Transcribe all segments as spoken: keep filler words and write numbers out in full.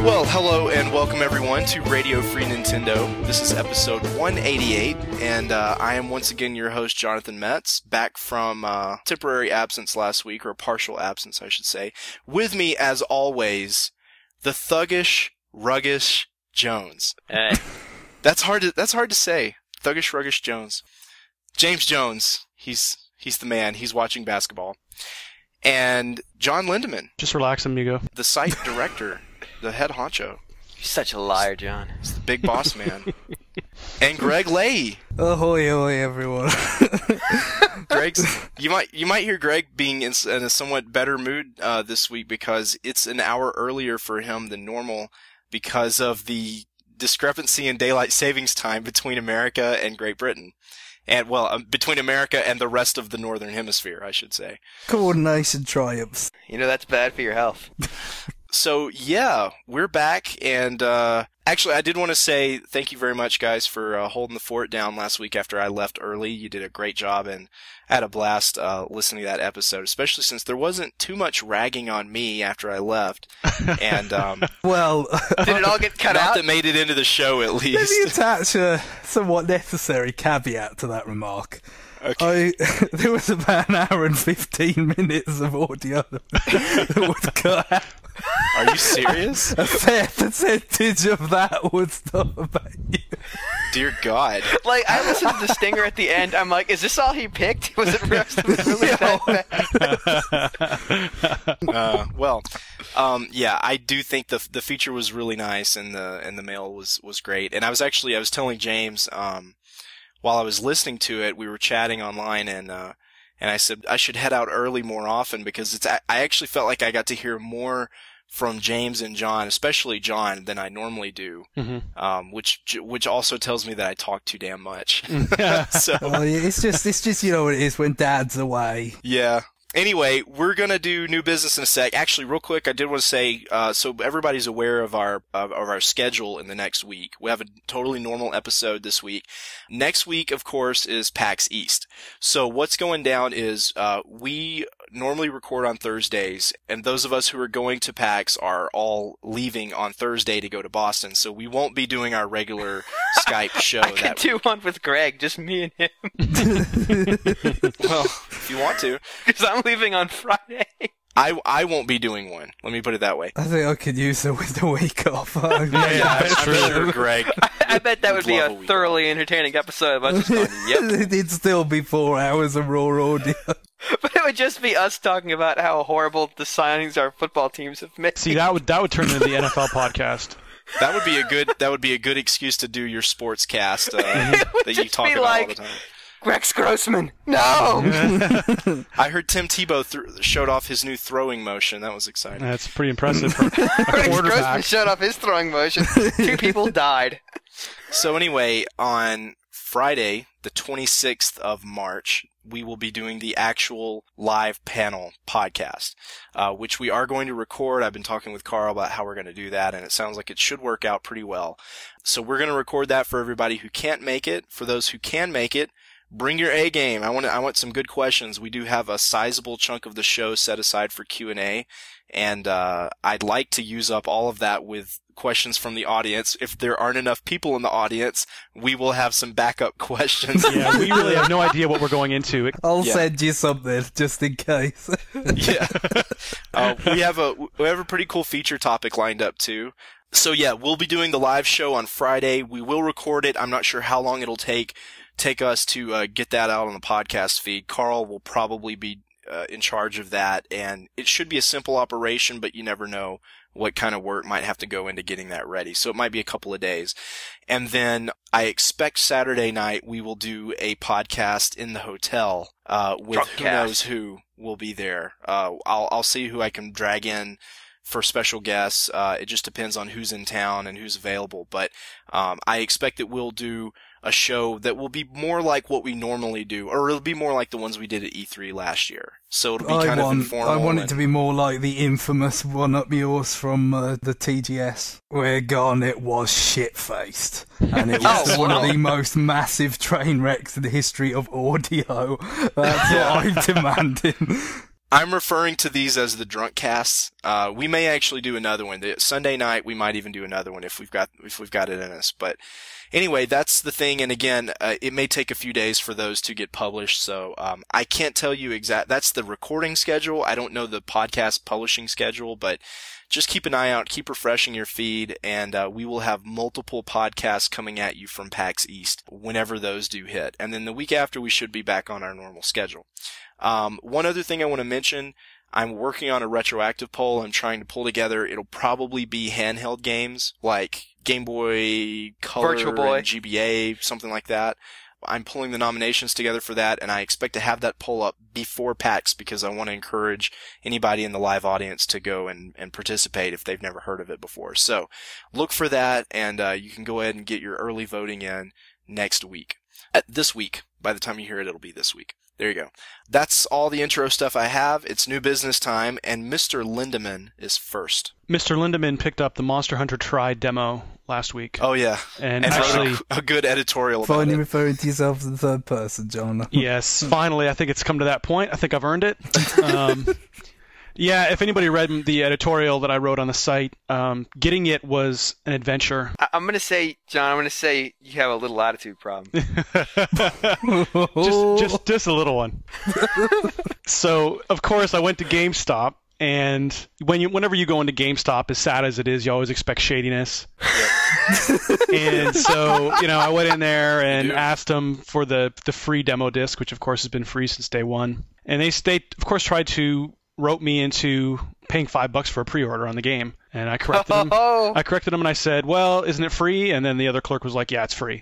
Well, hello and welcome everyone to Radio Free Nintendo. This is episode one eighty-eight, and uh, I am once again your host, Jonathan Metz, back from uh, temporary absence last week, or partial absence, I should say. With me, as always, the thuggish, ruggish Jones. Hey. That's hard to that's hard to say. Thuggish, ruggish Jones. James Jones. He's he's the man. He's watching basketball. And John Lindemann. Just relax, amigo. The site director. The head honcho. You're such a liar, John. He's the big boss man. And Greg Leahy. Ahoy, ahoy, everyone. Greg's. You might you might hear Greg being in, in a somewhat better mood uh, this week because it's an hour earlier for him than normal because of the discrepancy in daylight savings time between America and Great Britain. And, well, um, between America and the rest of the Northern Hemisphere, I should say. Coordination triumphs. You know, that's bad for your health. So, yeah, we're back, and uh, actually, I did want to say thank you very much, guys, for uh, holding the fort down last week after I left early. You did a great job, and I had a blast uh, listening to that episode, especially since there wasn't too much ragging on me after I left. And um, Well, Did it all get cut not out? that made it into the show, at let me least. attach a somewhat necessary caveat to that remark. Okay. I, there was about an hour and fifteen minutes of audio that was cut out. Are you serious? A fair percentage of that was not about you. Dear God. Like, I listened to the stinger at the end. I'm like, is this all he picked? Was it really that bad? Uh, well, um, yeah, I do think the the feature was really nice, and the and the mail was, was great. And I was actually I was telling James um, while I was listening to it, we were chatting online, and uh, and I said I should head out early more often because it's I actually felt like I got to hear more from James and John, especially John, than I normally do, Mm-hmm. um, which which also tells me that I talk too damn much. So Well, it's just, it's just, you know what it is when Dad's away. yeah. Anyway, we're gonna do new business in a sec. Actually, real quick, I did want to say, uh, so everybody's aware of our of, of our schedule in the next week. We have a totally normal episode this week. Next week, of course, is PAX East. So what's going down is uh, we normally record on Thursdays, and those of us who are going to PAX are all leaving on Thursday to go to Boston. So we won't be doing our regular Skype show. I could that do one with Greg, just me and him. Well, if you want to. Because I'm leaving on Friday. I, I won't be doing one. Let me put it that way. I think I could use the, the week off. Yeah, I'm sure, Greg. I, I bet that would be Love a a week thoroughly entertaining episode of us just going, yep. It'd still be four hours of raw audio. But it would just be us talking about how horrible the signings our football teams have made. See, that would that would turn into the N F L podcast. That would be a good. That would be a good excuse to do your sports cast uh, It would that you just talk be about like, all the time. Rex Grossman, no! I heard Tim Tebow th- showed off his new throwing motion. That was exciting. That's pretty impressive for a Rex Grossman quarterback. showed off his throwing motion. Two people died. So anyway, on Friday, the twenty-sixth of March, we will be doing the actual live panel podcast, uh, which we are going to record. I've been talking with Carl about how we're going to do that, and it sounds like it should work out pretty well. So we're going to record that for everybody who can't make it. For those who can make it, bring your A game. I want I want some good questions. We do have a sizable chunk of the show set aside for Q and A, and uh, I'd like to use up all of that with questions from the audience. If there aren't enough people in the audience, we will have some backup questions. Yeah, we really have no idea what we're going into. I'll Yeah. send you something just in case. Yeah. uh, we have a we have a pretty cool feature topic lined up too. So yeah, we'll be doing the live show on Friday. We will record it. I'm not sure how long it'll take take us to uh, get that out on the podcast feed. Carl will probably be uh, in charge of that, and it should be a simple operation, but you never know what kind of work might have to go into getting that ready. So it might be a couple of days. And then I expect Saturday night we will do a podcast in the hotel uh, with Drunk who cast. knows who will be there. Uh, I'll I'll see who I can drag in for special guests. Uh, it just depends on who's in town and who's available. But um, I expect that we'll do a show that will be more like what we normally do, or it'll be more like the ones we did at E three last year. So it'll be I kind want, of informal. I want it and- to be more like the infamous one up yours from uh, the T G S, where Garnet was shit-faced. And it was Oh, one wow. of the most massive train wrecks in the history of audio. That's what I'm demanding. I'm referring to these as the drunk casts. Uh, we may actually do another one. The Sunday night, we might even do another one if we've got if we've got it in us. But anyway, that's the thing. And again, uh, it may take a few days for those to get published. So um, I can't tell you exact. That's the recording schedule. I don't know the podcast publishing schedule, but just keep an eye out. Keep refreshing your feed, and uh, we will have multiple podcasts coming at you from PAX East whenever those do hit. And then the week after, we should be back on our normal schedule. Um, one other thing I want to mention, I'm working on a retroactive poll I'm trying to pull together. It'll probably be handheld games like Game Boy Color, Virtual Boy, and G B A, something like that. I'm pulling the nominations together for that, and I expect to have that poll up before PAX because I want to encourage anybody in the live audience to go and, and participate if they've never heard of it before. So look for that, and uh, you can go ahead and get your early voting in next week. Uh, this week. By the time you hear it, it'll be this week. There you go. That's all the intro stuff I have. It's new business time, and Mister Lindemann is first. Mister Lindemann picked up the Monster Hunter Tri demo last week. Oh, yeah. And, and actually, wrote a, a good editorial about Finally it. referring to yourself as the third person, John. Yes, finally. I think it's come to that point. I think I've earned it. Um, yeah, if anybody read the editorial that I wrote on the site, um, getting it was an adventure. I- I'm going to say, John, I'm going to say you have a little attitude problem. just, just, just a little one. So, of course, I went to GameStop, and when you, whenever you go into GameStop, as sad as it is, you always expect shadiness. And so, you know, I went in there and asked them for the the free demo disc, which of course has been free since day one. And they, they of course, tried to rope me into paying five bucks for a pre-order on the game, and I corrected them. I corrected them, and I said, "Well, isn't it free?" And then the other clerk was like, "Yeah, it's free."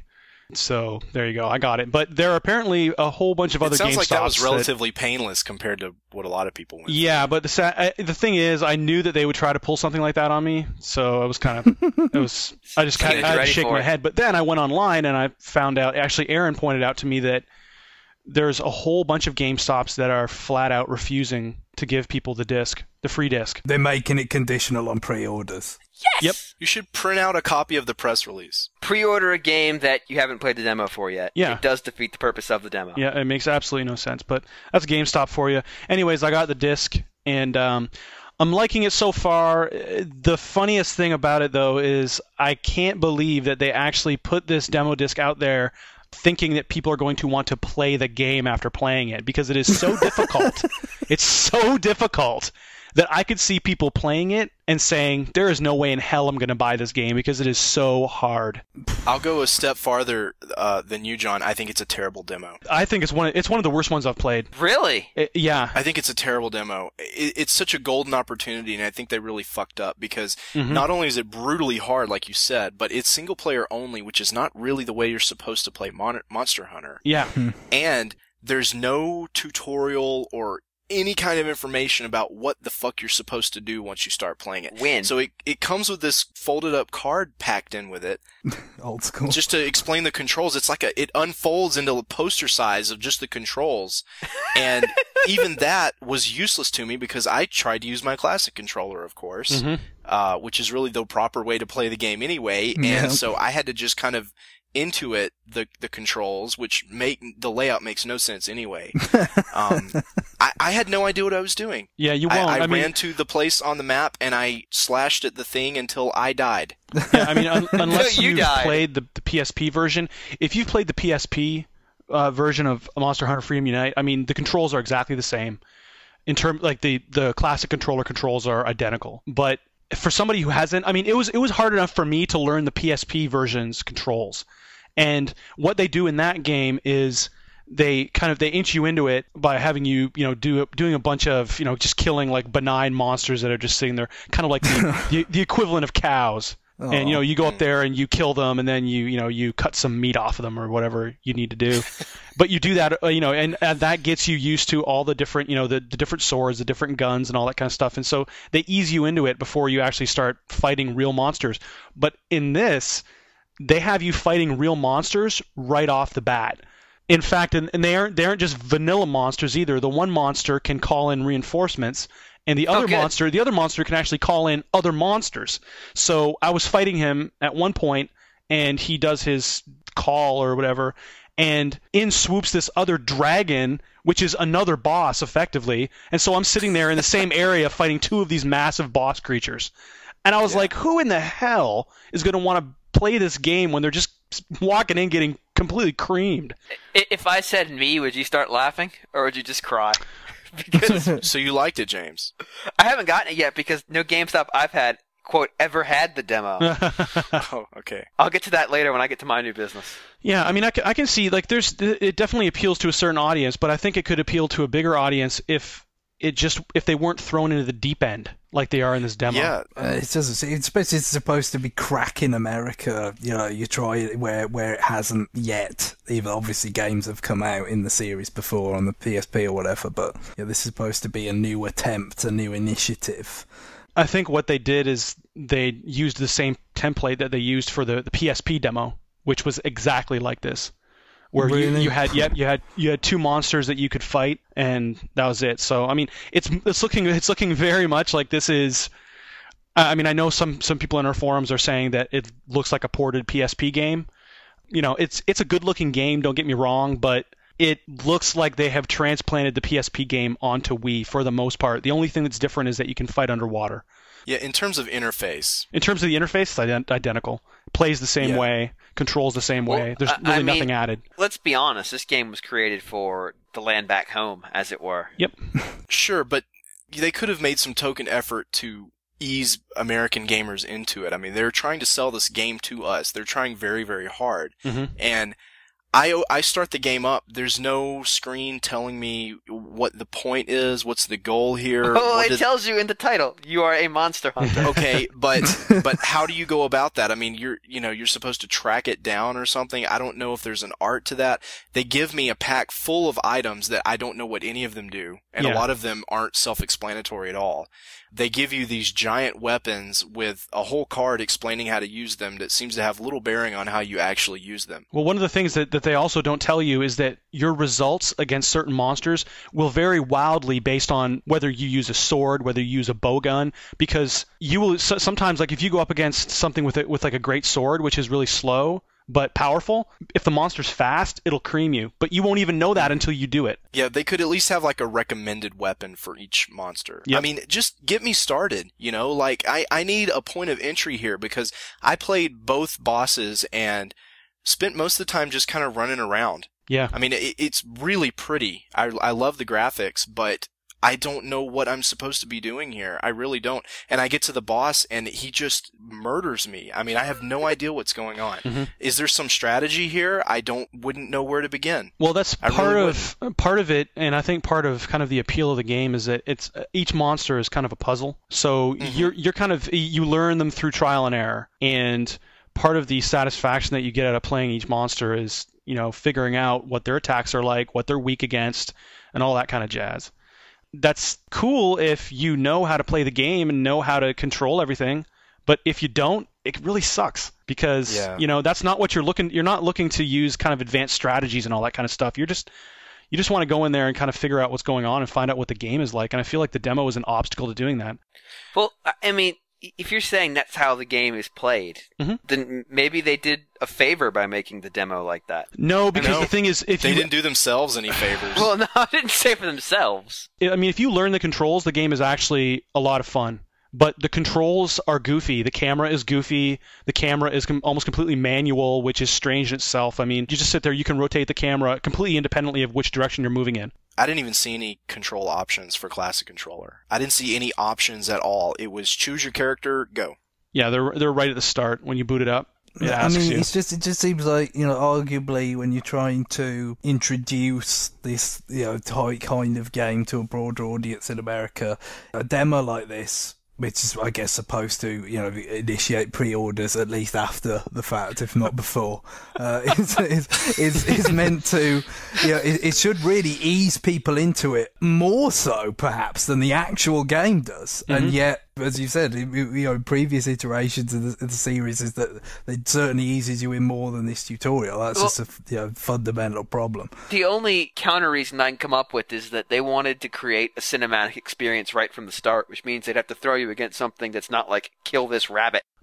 So there you go. I got it. But there are apparently a whole bunch of other GameStops. It sounds like that was relatively that, painless compared to what a lot of people went. Yeah, but the I, the thing is, I knew that they would try to pull something like that on me, so I was kind of, it was, I just kind of had to shake my head. But then I went online and I found out. Actually, Aaron pointed out to me that there's a whole bunch of GameStops that are flat out refusing to give people the disc, the free disc. They're making it conditional on pre-orders. Yes! Yep. You should print out a copy of the press release. Pre-order a game that you haven't played the demo for yet. Yeah. It does defeat the purpose of the demo. Yeah, it makes absolutely no sense, but that's GameStop for you. Anyways, I got the disc, and um, I'm liking it so far. The funniest thing about it, though, is I can't believe that they actually put this demo disc out there thinking that people are going to want to play the game after playing it, because it is so difficult. It's so difficult that I could see people playing it and saying, there is no way in hell I'm going to buy this game because it is so hard. I'll go a step farther uh, than you, John. I think it's a terrible demo. I think it's one of, it's one of the worst ones I've played. Really? It, yeah. I think it's a terrible demo. It, it's such a golden opportunity, and I think they really fucked up because Mhm. not only is it brutally hard, like you said, but it's single player only, which is not really the way you're supposed to play Mon- Monster Hunter. Yeah. And there's no tutorial or any kind of information about what the fuck you're supposed to do once you start playing it. Win. So it it comes with this folded up card packed in with it, Old school. just to explain the controls. It's like a it unfolds into a poster size of just the controls, and even that was useless to me because I tried to use my classic controller, of course, Mhm. uh, which is really the proper way to play the game anyway. Yeah. And so I had to just kind of intuit the the controls, which make the layout makes no sense anyway. um, I, I had no idea what I was doing. Yeah, you won't. I, I, I mean- ran to the place on the map and I slashed at the thing until I died. Yeah, I mean, un- unless You you've died. played the, the P S P version, if you've played the P S P uh, version of Monster Hunter Freedom Unite, I mean, the controls are exactly the same. In term, like the the classic controller controls are identical, but for somebody who hasn't, I mean, it was it was hard enough for me to learn the P S P version's controls. And what they do in that game is they kind of they inch you into it by having you you know do doing a bunch of you know just killing like benign monsters that are just sitting there, kind of like the the, the equivalent of cows. Oh. And you know you go up there and you kill them, and then you you know you cut some meat off of them or whatever you need to do. But you do that uh, you know and, and that gets you used to all the different you know the, the different swords, the different guns, and all that kind of stuff. And so they ease you into it before you actually start fighting real monsters. But in this, they have you fighting real monsters right off the bat. In fact, and, and they aren't they aren't just vanilla monsters either. The one monster can call in reinforcements, and the other Oh, good. monster, the other monster can actually call in other monsters. So I was fighting him at one point, and he does his call or whatever, and in swoops this other dragon, which is another boss, effectively. And so I'm sitting there in the same area fighting two of these massive boss creatures. And I was Yeah. like, who in the hell is going to want to play this game when they're just walking in getting completely creamed? I- If I said me, would you start laughing, or would you just cry? Because So you liked it, James? I haven't gotten it yet, because no GameStop I've had, quote, ever had the demo. Oh, okay. I'll get to that later when I get to my new business. Yeah, I mean, I can, I can see, like, there's, it definitely appeals to a certain audience, but I think it could appeal to a bigger audience if it just, if they weren't thrown into the deep end like they are in this demo. Yeah. Uh, it doesn't. It's supposed. It's supposed to be cracking America. You know, you try it where where it hasn't yet. Even obviously, games have come out in the series before on the P S P or whatever. But yeah, this is supposed to be a new attempt, a new initiative. I think what they did is they used the same template that they used for the, the P S P demo, which was exactly like this, where you, Really? you had yep, you had you had two monsters that you could fight, and that was it. So I mean, it's it's looking it's looking very much like this is. I mean, I know some some people in our forums are saying that it looks like a ported P S P game. You know, it's it's a good looking game. Don't get me wrong, but it looks like they have transplanted the P S P game onto Wii for the most part. The only thing that's different is that you can fight underwater. Yeah, in terms of interface, In terms of the interface, it's ident- identical. Plays the same Yeah. way, controls the same Well, way. There's I- really I mean- nothing added. Let's be honest, this game was created for the land back home, as it were. Yep. sure, but they could have made some token effort to ease American gamers into it. I mean, they're trying to sell this game to us. They're trying very, very hard. Mhm. And I, I start the game up. There's no screen telling me what the point is, what's the goal here. Oh, what it did- tells you in the title, you are a monster hunter. Okay, but but how do you go about that? I mean, you're you know you're supposed to track it down or something. I don't know if there's an art to that. They give me a pack full of items that I don't know what any of them do, and Yeah. a lot of them aren't self-explanatory at all. They give you these giant weapons with a whole card explaining how to use them that seems to have little bearing on how you actually use them. Well, one of the things that, that they also don't tell you is that your results against certain monsters will vary wildly based on whether you use a sword, whether you use a bow gun, because you will so- sometimes, like if you go up against something with it with like a great sword, which is really slow but powerful, if the monster's fast, it'll cream you, but you won't even know that until you do it. Yeah, they could at least have like a recommended weapon for each monster. Yep. I mean, just get me started, you know, like I, I need a point of entry here because I played both bosses and spent most of the time just kind of running around. Yeah. I mean, it, it's really pretty. I, I love the graphics, but I don't know what I'm supposed to be doing here. I really don't. And I get to the boss and he just murders me. I mean, I have no idea what's going on. Mhm. Is there some strategy here? I don't, wouldn't know where to begin. Well, that's I part really of part of it, and I think part of kind of the appeal of the game is that it's each monster is kind of a puzzle. So Mhm. you're you're kind of you learn them through trial and error, and part of the satisfaction that you get out of playing each monster is you know figuring out what their attacks are like, what they're weak against, and all that kind of jazz. That's cool if you know how to play the game and know how to control everything. But if you don't, it really sucks because Yeah. you know that's not what you're looking. You're not looking to use kind of advanced strategies and all that kind of stuff. You're just you just want to go in there and kind of figure out what's going on and find out what the game is like. And I feel like the demo is an obstacle to doing that. Well, I- I mean, if you're saying that's how the game is played, Mhm. then maybe they did a favor by making the demo like that. No, because know. the thing is, if They you, didn't do themselves any favors. Well, no, I didn't say for themselves. I mean, if you learn the controls, the game is actually a lot of fun. But the controls are goofy. The camera is goofy. The camera is com- almost completely manual, which is strange in itself. I mean, you just sit there, you can rotate the camera completely independently of which direction you're moving in. I didn't even see any control options for Classic Controller. I didn't see any options at all. It was choose your character, go. Yeah, they're they're right at the start when you boot it up. It I asks mean, you. it's just it just seems like you know, arguably when you're trying to introduce this you know type kind of game to a broader audience in America, a demo like this, which is I guess supposed to you know initiate pre-orders at least after the fact, if not before, uh, is, is is is meant to you know it, it should really ease people into it more so perhaps than the actual game does, and yet. As you said, you know, previous iterations of the, of the series is that it certainly eases you in more than this tutorial. That's Well- just a you know, fundamental problem. The only counter reason I can come up with is that they wanted to create a cinematic experience right from the start, which means they'd have to throw you against something that's not like, kill this rabbit.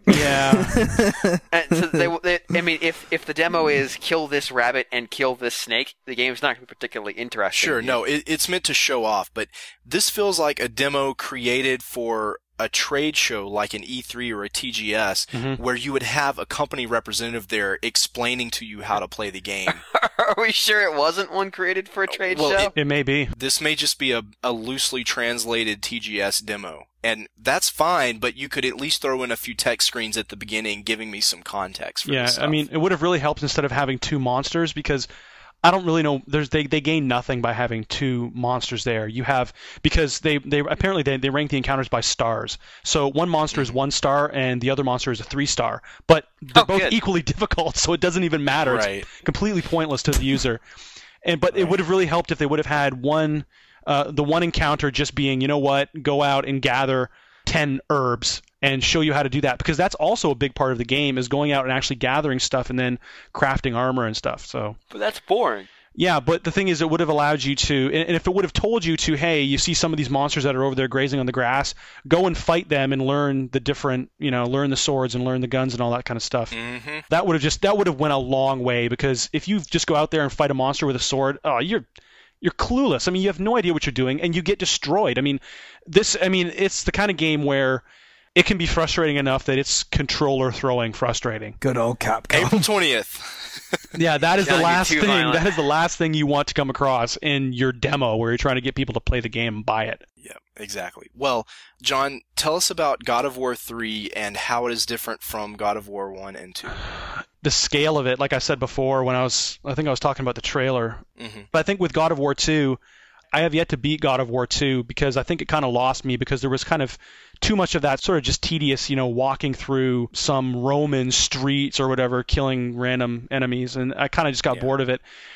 Yeah. And so they, they, I mean, if if the demo is kill this rabbit and kill this snake, the game's not going to be particularly interesting. Sure, no, it, it's meant to show off, but this feels like a demo created for a trade show like an E three or a T G S, Mhm. where you would have a company representative there explaining to you how to play the game. Are we sure it wasn't one created for a trade Well, show? It may be. This may just be a, a loosely translated T G S demo. And that's fine, but you could at least throw in a few text screens at the beginning giving me some context for Yeah, this I stuff. mean, it would have really helped instead of having two monsters because I don't really know. There's they, they gain nothing by having two monsters there. You have because they, they apparently they, they rank the encounters by stars. So one monster is one star and the other monster is a three star. But they're Oh, both good. equally difficult, so it doesn't even matter. Right. It's completely pointless to the user. And but it would have really helped if they would have had one uh, the one encounter just being, you know what, go out and gather ten herbs and show you how to do that, because that's also a big part of the game is going out and actually gathering stuff and then crafting armor and stuff. So But that's boring. yeah, but the thing is, it would have allowed you to, and and if it would have told you to, hey, you see some of these monsters that are over there grazing on the grass, go and fight them and learn the different, you know, learn the swords and learn the guns and all that kind of stuff. hmm That would have just that would have went a long way, because if you just go out there and fight a monster with a sword, oh, you're you're clueless. I mean, you have no idea what you're doing, and you get destroyed. I mean, this. I mean, it's the kind of game where it can be frustrating enough that it's controller throwing frustrating. Good old Capcom. April twentieth. Yeah, that is the Don't get last too thing. violent. That is the last thing you want to come across in your demo where you're trying to get people to play the game and buy it. Yeah, exactly. Well, John, tell us about God of War three and how it is different from God of War one and two. The scale of it, like I said before, when I was, I think I was talking about the trailer. hmm But I think with God of War two, I have yet to beat God of War two because I think it kind of lost me because there was kind of too much of that sort of just tedious, you know, walking through some Roman streets or whatever, killing random enemies, and I kind of just got Yeah. bored of it.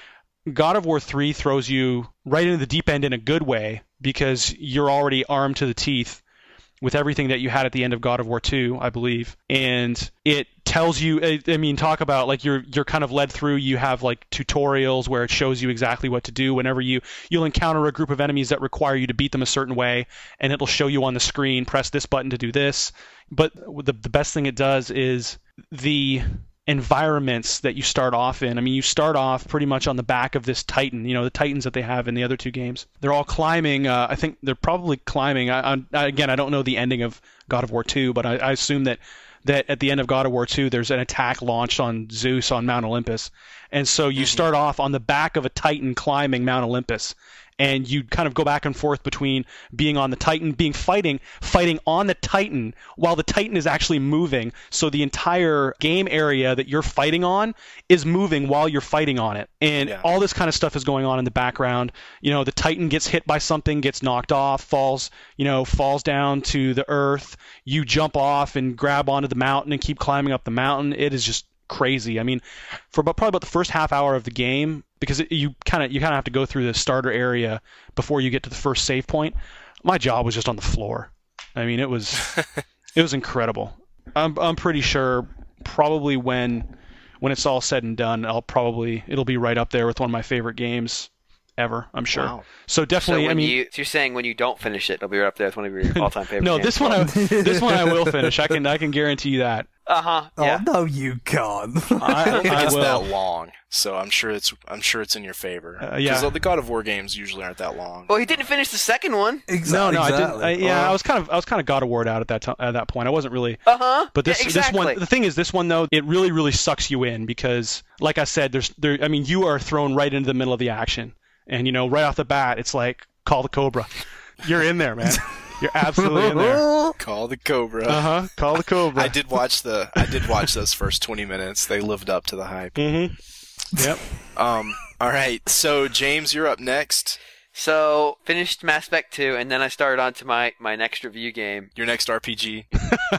God of War three throws you right into the deep end in a good way because you're already armed to the teeth with everything that you had at the end of God of War two, I believe. And it tells you, I I mean, talk about like you're you're kind of led through, you have like tutorials where it shows you exactly what to do whenever you, you'll encounter a group of enemies that require you to beat them a certain way, and it'll show you on the screen, press this button to do this. But the, the best thing it does is the environments that you start off in. I mean, you start off pretty much on the back of this Titan, you know, the Titans that they have in the other two games. They're all climbing. Uh, I think they're probably climbing. I, I, again, I don't know the ending of God of War two, but I, I assume that, that at the end of God of War two, there's an attack launched on Zeus on Mount Olympus. And so you start off on the back of a Titan climbing Mount Olympus. And you kind of go back and forth between being on the Titan, being fighting, fighting on the Titan while the Titan is actually moving. So the entire game area that you're fighting on is moving while you're fighting on it. And Yeah. all this kind of stuff is going on in the background. You know, the Titan gets hit by something, gets knocked off, falls, you know, falls down to the earth. You jump off and grab onto the mountain and keep climbing up the mountain. It is just crazy. I mean, for about, probably about the first half hour of the game, because it, you kind of you kind of have to go through the starter area before you get to the first save point. My jaw was just on the floor. I mean, it was it was incredible. I'm I'm pretty sure probably when when it's all said and done, I'll probably it'll be right up there with one of my favorite games ever. I'm sure. Wow. So So definitely, when I mean, you, so you're saying when you don't finish it, it'll be right up there with one of your all-time favorite no, games. this one I, this one I will finish. I can I can guarantee you that. Uh-huh, Oh yeah. no, you can't. I don't think I it's will. that long, so I'm sure it's I'm sure it's in your favor. Uh, yeah. Because the God of War games usually aren't that long. Well, he didn't finish the second one. exactly. No, no, I didn't. exactly. I, yeah, Well, I was kind of I was kind of God of War out at that time, at that point. I wasn't really. Uh-huh. But this yeah, exactly. this one, the thing is, this one though, it really really sucks you in because, like I said, there's there. I mean, you are thrown right into the middle of the action, and you know, right off the bat, it's like call the Cobra. You're in there, man. You're absolutely in there. Call the Cobra. Uh huh. Call the Cobra. I did watch the I did watch those first twenty minutes. They lived up to the hype. Mm-hmm. Yep. Um. All right. So James, you're up next. So, finished Mass Effect two, and then I started on to my, my next review game. Your next R P G.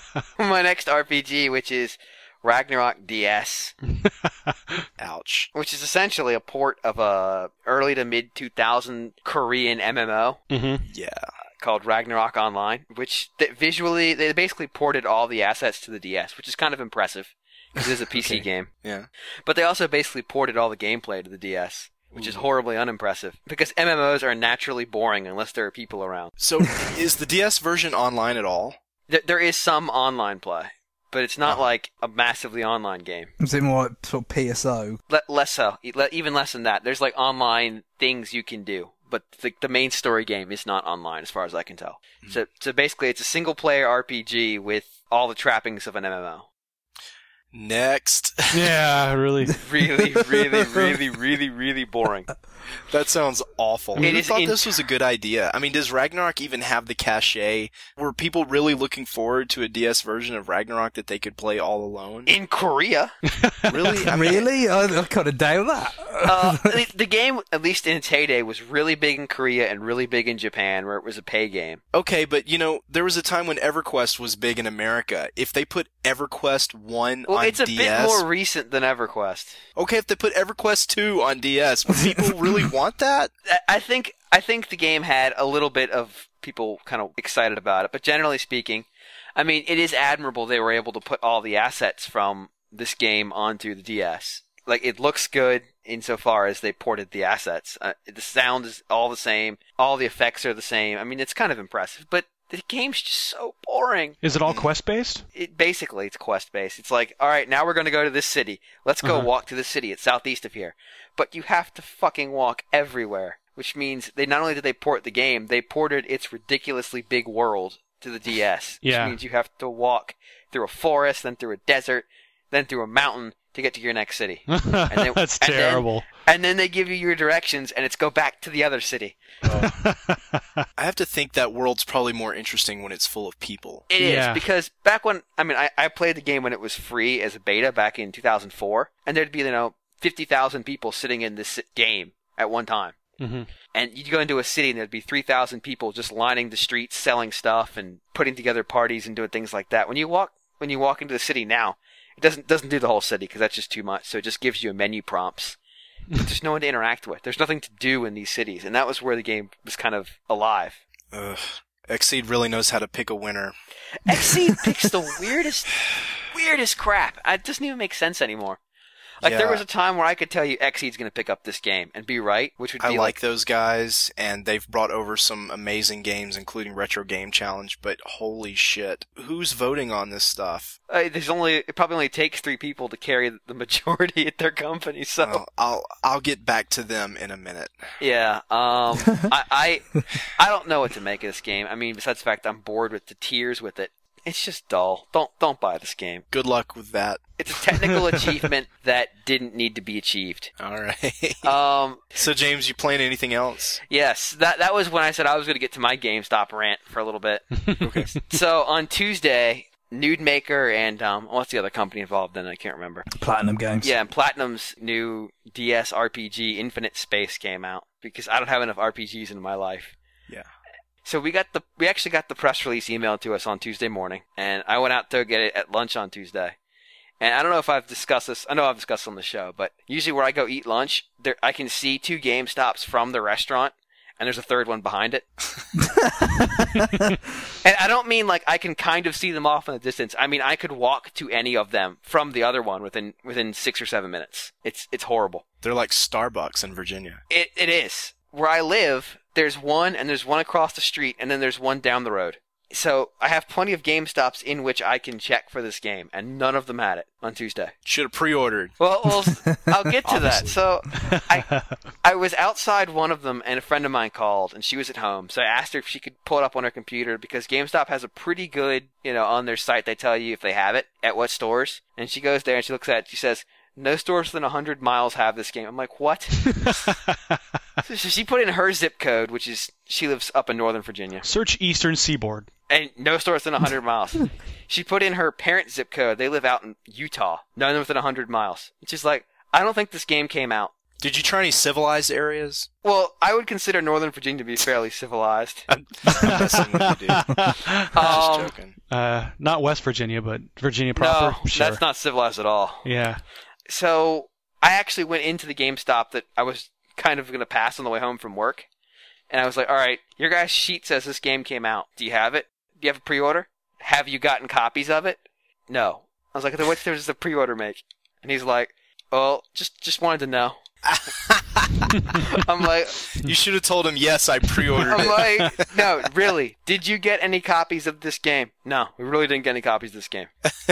my next R P G, which is Ragnarok D S, Ouch. which is essentially a port of a early to mid two thousand Korean M M O Mm-hmm. Yeah. called Ragnarok Online, which th- visually, they basically ported all the assets to the D S, which is kind of impressive, because it is a P C Okay. game. Yeah. But they also basically ported all the gameplay to the D S, which is horribly unimpressive, because M M Os are naturally boring unless there are people around. So is the D S version online at all? There, there is some online play, but it's not Uh-huh. like a massively online game. Is it more like sort of P S O? Le- less so, E- le- even less than that. There's like online things you can do, but the, the main story game is not online, as far as I can tell. Mm-hmm. So, so basically, it's a single player R P G with all the trappings of an M M O. Next. Yeah, really. Really, really, really, really, really boring. That sounds awful. It Who is thought in- this was a good idea? I mean, does Ragnarok even have the cachet? Were people really looking forward to a D S version of Ragnarok that they could play all alone? In Korea, Really? I mean, Really? I, I kind of doubt that. uh, the, the game, at least in its heyday, was really big in Korea and really big in Japan, where it was a pay game. Okay, but you know, there was a time when EverQuest was big in America. If they put EverQuest one Well, on it's a D S, bit more recent than EverQuest. okay, if they put EverQuest two on D S, would people really want that? I- I think I think the game had a little bit of people kind of excited about it, but generally speaking, I mean, it is admirable they were able to put all the assets from this game onto the D S. Like, it looks good insofar as they ported the assets. Uh, the sound is all the same, all the effects are the same. I mean, it's kind of impressive, but the game's just so boring. Is it all quest based? It basically it's quest based. It's like, all right, now we're going to go to this city. Let's go Uh-huh. walk to this city. It's southeast of here, but you have to fucking walk everywhere. Which means they not only did they port the game, they ported its ridiculously big world to the D S. Which Yeah. means you have to walk through a forest, then through a desert, then through a mountain to get to your next city. then- That's and then- terrible. And then they give you your directions, and it's go back to the other city. I have to think that world's probably more interesting when it's full of people. It is, Yeah. because back when, I mean, I, I played the game when it was free as a beta back in two thousand four, and there'd be, you know, fifty thousand people sitting in this game at one time. hmm And you'd go into a city and there'd be three thousand people just lining the streets, selling stuff and putting together parties and doing things like that. When you walk, when you walk into the city now, it doesn't, doesn't do the whole city because that's just too much. So it just gives you a menu prompts. There's no one to interact with. There's nothing to do in these cities. And that was where the game was kind of alive. Ugh. Xseed really knows how to pick a winner. Xseed picks the weirdest, weirdest crap. It doesn't even make sense anymore. Like, there Yeah. was a time where I could tell you Xseed's going to pick up this game and be right, which would be I like, like those guys, and they've brought over some amazing games, including Retro Game Challenge, but holy shit. Who's voting on this stuff? uh, there's only, it probably only takes three people to carry the majority at their company, so. Well, I'll I'll get back to them in a minute. Yeah, um, I, I, I don't know what to make of this game. I mean, besides the fact I'm bored with the tears with it. It's just dull. Don't, don't buy this game. Good luck with that. It's a technical achievement that didn't need to be achieved. All right. Um, So, James, you playing anything else? yes, that, that was when I said I was going to get to my GameStop rant for a little bit. Okay. So on Tuesday, Nude Maker and, um, what's the other company involved in it? I can't remember. Platinum Games. Yeah, and Platinum's new D S R P G Infinite Space came out because I don't have enough R P Gs in my life. Yeah. So we got the we actually got the press release emailed to us on Tuesday morning, and I went out to get it at lunch on Tuesday. And I don't know if I've discussed this. I know I've discussed it on the show, but usually where I go eat lunch, there I can see two GameStops from the restaurant, and there's a third one behind it. And I don't mean like I can kind of see them off in the distance. I mean I could walk to any of them from the other one within within six or seven minutes. It's it's horrible. They're like Starbucks in Virginia. It it is. Where I live, there's one, and there's one across the street, and then there's one down the road. So I have plenty of GameStops in which I can check for this game, and none of them had it on Tuesday. Should have pre-ordered. Well, well I'll get to that. So I I was outside one of them, and a friend of mine called, and she was at home. So I asked her if she could pull it up on her computer, because GameStop has a pretty good, you know, on their site, they tell you if they have it, at what stores. And she goes there, and she looks at it, she says, no stores within one hundred miles have this game. I'm like, what? So she put in her zip code, which is, she lives up in Northern Virginia. Search Eastern Seaboard. And no stores within one hundred miles. She put in her parent zip code. They live out in Utah. None within one hundred miles. It's just like, I don't think this game came out. Did you try any civilized areas? Well, I would consider Northern Virginia to be fairly civilized. I'm messing with you, dude. Just Um, joking. Uh, not West Virginia, but Virginia proper. no, Sure. that's not civilized at all. Yeah. So I actually went into the GameStop that I was kind of going to pass on the way home from work. And I was like, all right, your guys' sheet says this game came out. Do you have it? Do you have a pre-order? Have you gotten copies of it? No. I was like, then what does the pre-order make? And he's like, well, just just wanted to know. I'm like, you should have told him, yes, I pre-ordered I'm it. like, no, really, did you get any copies of this game? No, we really didn't get any copies of this game.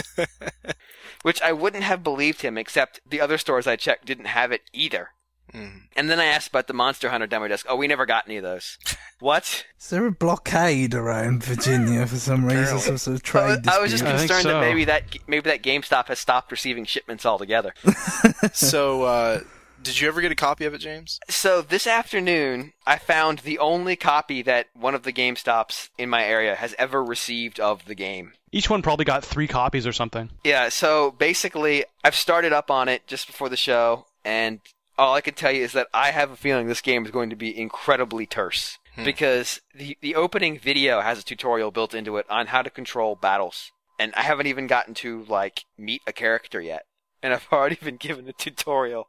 Which I wouldn't have believed him, except the other stores I checked didn't have it either. Mm. And then I asked about the Monster Hunter demo disc. Oh, we never got any of those. What? Is there a blockade around Virginia for some reason? Some sort of trade dispute? I was just concerned so. that maybe that maybe that GameStop has stopped receiving shipments altogether. So, uh, did you ever get a copy of it, James? So this afternoon, I found the only copy that one of the GameStops in my area has ever received of the game. Each one probably got three copies or something. Yeah, so basically, I've started up on it just before the show, and all I can tell you is that I have a feeling this game is going to be incredibly terse. Hmm. Because the, the opening video has a tutorial built into it on how to control battles. And I haven't even gotten to, like, meet a character yet. And I've already been given a tutorial.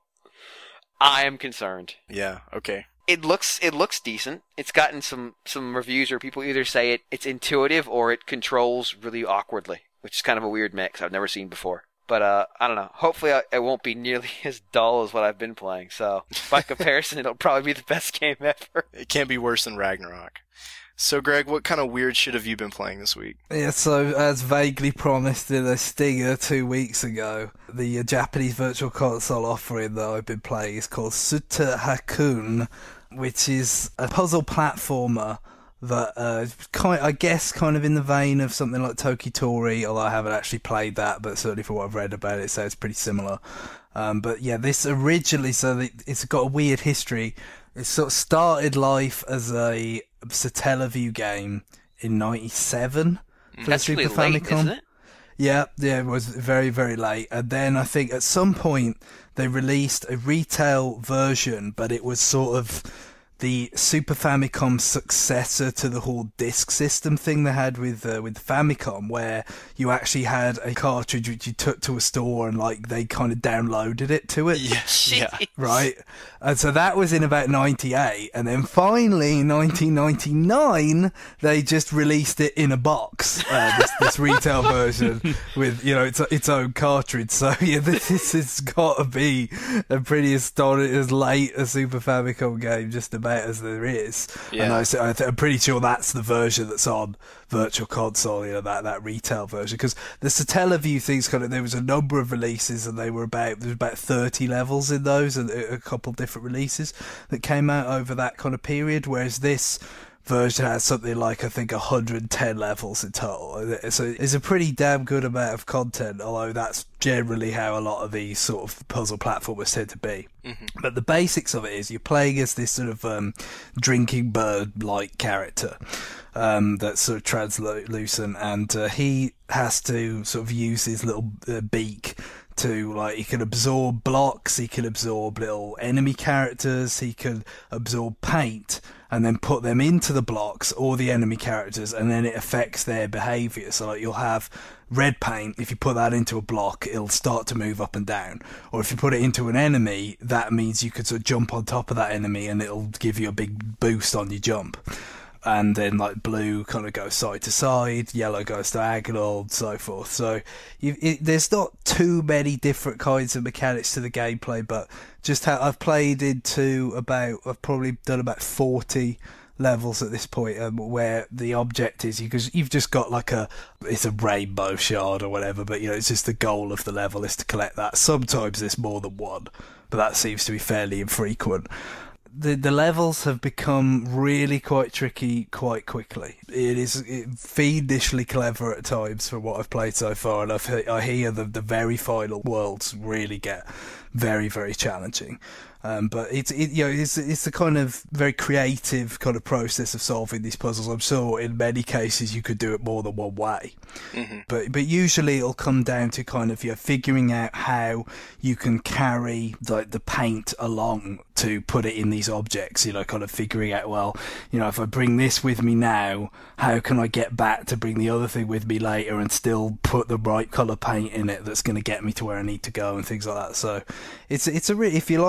I am concerned. Yeah, okay. It looks it looks decent. It's gotten some, some reviews where people either say it it's intuitive or it controls really awkwardly, which is kind of a weird mix I've never seen before. But uh, I don't know. Hopefully I, it won't be nearly as dull as what I've been playing. So by comparison, it'll probably be the best game ever. It can't be worse than Ragnarok. So, Greg, what kind of weird shit have you been playing this week? Yeah, so as vaguely promised in a stinger two weeks ago, the uh, Japanese Virtual Console offering that I've been playing is called Suta Hakun, which is a puzzle platformer that, uh, kind, I guess, kind of in the vein of something like Tokitori, although I haven't actually played that, but certainly from what I've read about it, it sounds pretty similar. Um, but yeah, this originally, so it's got a weird history. It sort of started life as a Satellaview game in ninety-seven for That's the Super really Famicom. late, isn't it? Yeah, yeah, it was very, very late. And then I think at some point they released a retail version, but it was sort of the Super Famicom successor to the whole disc system thing they had with uh, with the Famicom, where you actually had a cartridge which you took to a store and like they kind of downloaded it to it. Yes, yeah. Right? And so that was in about ninety-eight, and then finally in nineteen ninety-nine they just released it in a box, uh, this, this retail version with, you know, its its own cartridge. So yeah, this, this has got to be a pretty astonishing, as late a Super Famicom game just about as there is. Yeah. And I, so I th- I'm pretty sure that's the version that's on Virtual Console, you know, that, that retail version, because the Satellaview things kind of, there was a number of releases and they were about, there was about thirty levels in those and a, a couple of different releases that came out over that kind of period, whereas this version has something like, I think, one hundred ten levels in total. So it's a pretty damn good amount of content, although that's generally how a lot of these sort of puzzle platformers tend to be. Mm-hmm. But the basics of it is you're playing as this sort of um, drinking bird-like character um, that's sort of translucent, and uh, he has to sort of use his little uh, beak to, like, he can absorb blocks, he can absorb little enemy characters, he can absorb paint, and then put them into the blocks or the enemy characters, and then it affects their behaviour. So, like, you'll have red paint, if you put that into a block, it'll start to move up and down. Or if you put it into an enemy, that means you could sort of jump on top of that enemy and it'll give you a big boost on your jump. And then, like, blue kind of goes side to side, yellow goes diagonal, and so forth. So you, it, there's not too many different kinds of mechanics to the gameplay, but just how I've played into about, I've probably done about forty levels at this point, um, where the object is, because you've just got like a, it's a rainbow shard or whatever, but, you know, it's just the goal of the level is to collect that. Sometimes there's more than one, but that seems to be fairly infrequent. The the levels have become really quite tricky quite quickly. It is fiendishly clever at times from what I've played so far, and I've, I hear the, the very final worlds really get very, very challenging. Um, but it's it, you know it's it's a kind of very creative kind of process of solving these puzzles. I'm sure in many cases you could do it more than one way, mm-hmm. but but usually it'll come down to kind of, you know, figuring out how you can carry like the paint along to put it in these objects. You know, kind of figuring out, well, you know, if I bring this with me now, how can I get back to bring the other thing with me later and still put the right colour paint in it that's going to get me to where I need to go and things like that. So it's it's a re- if you like that kind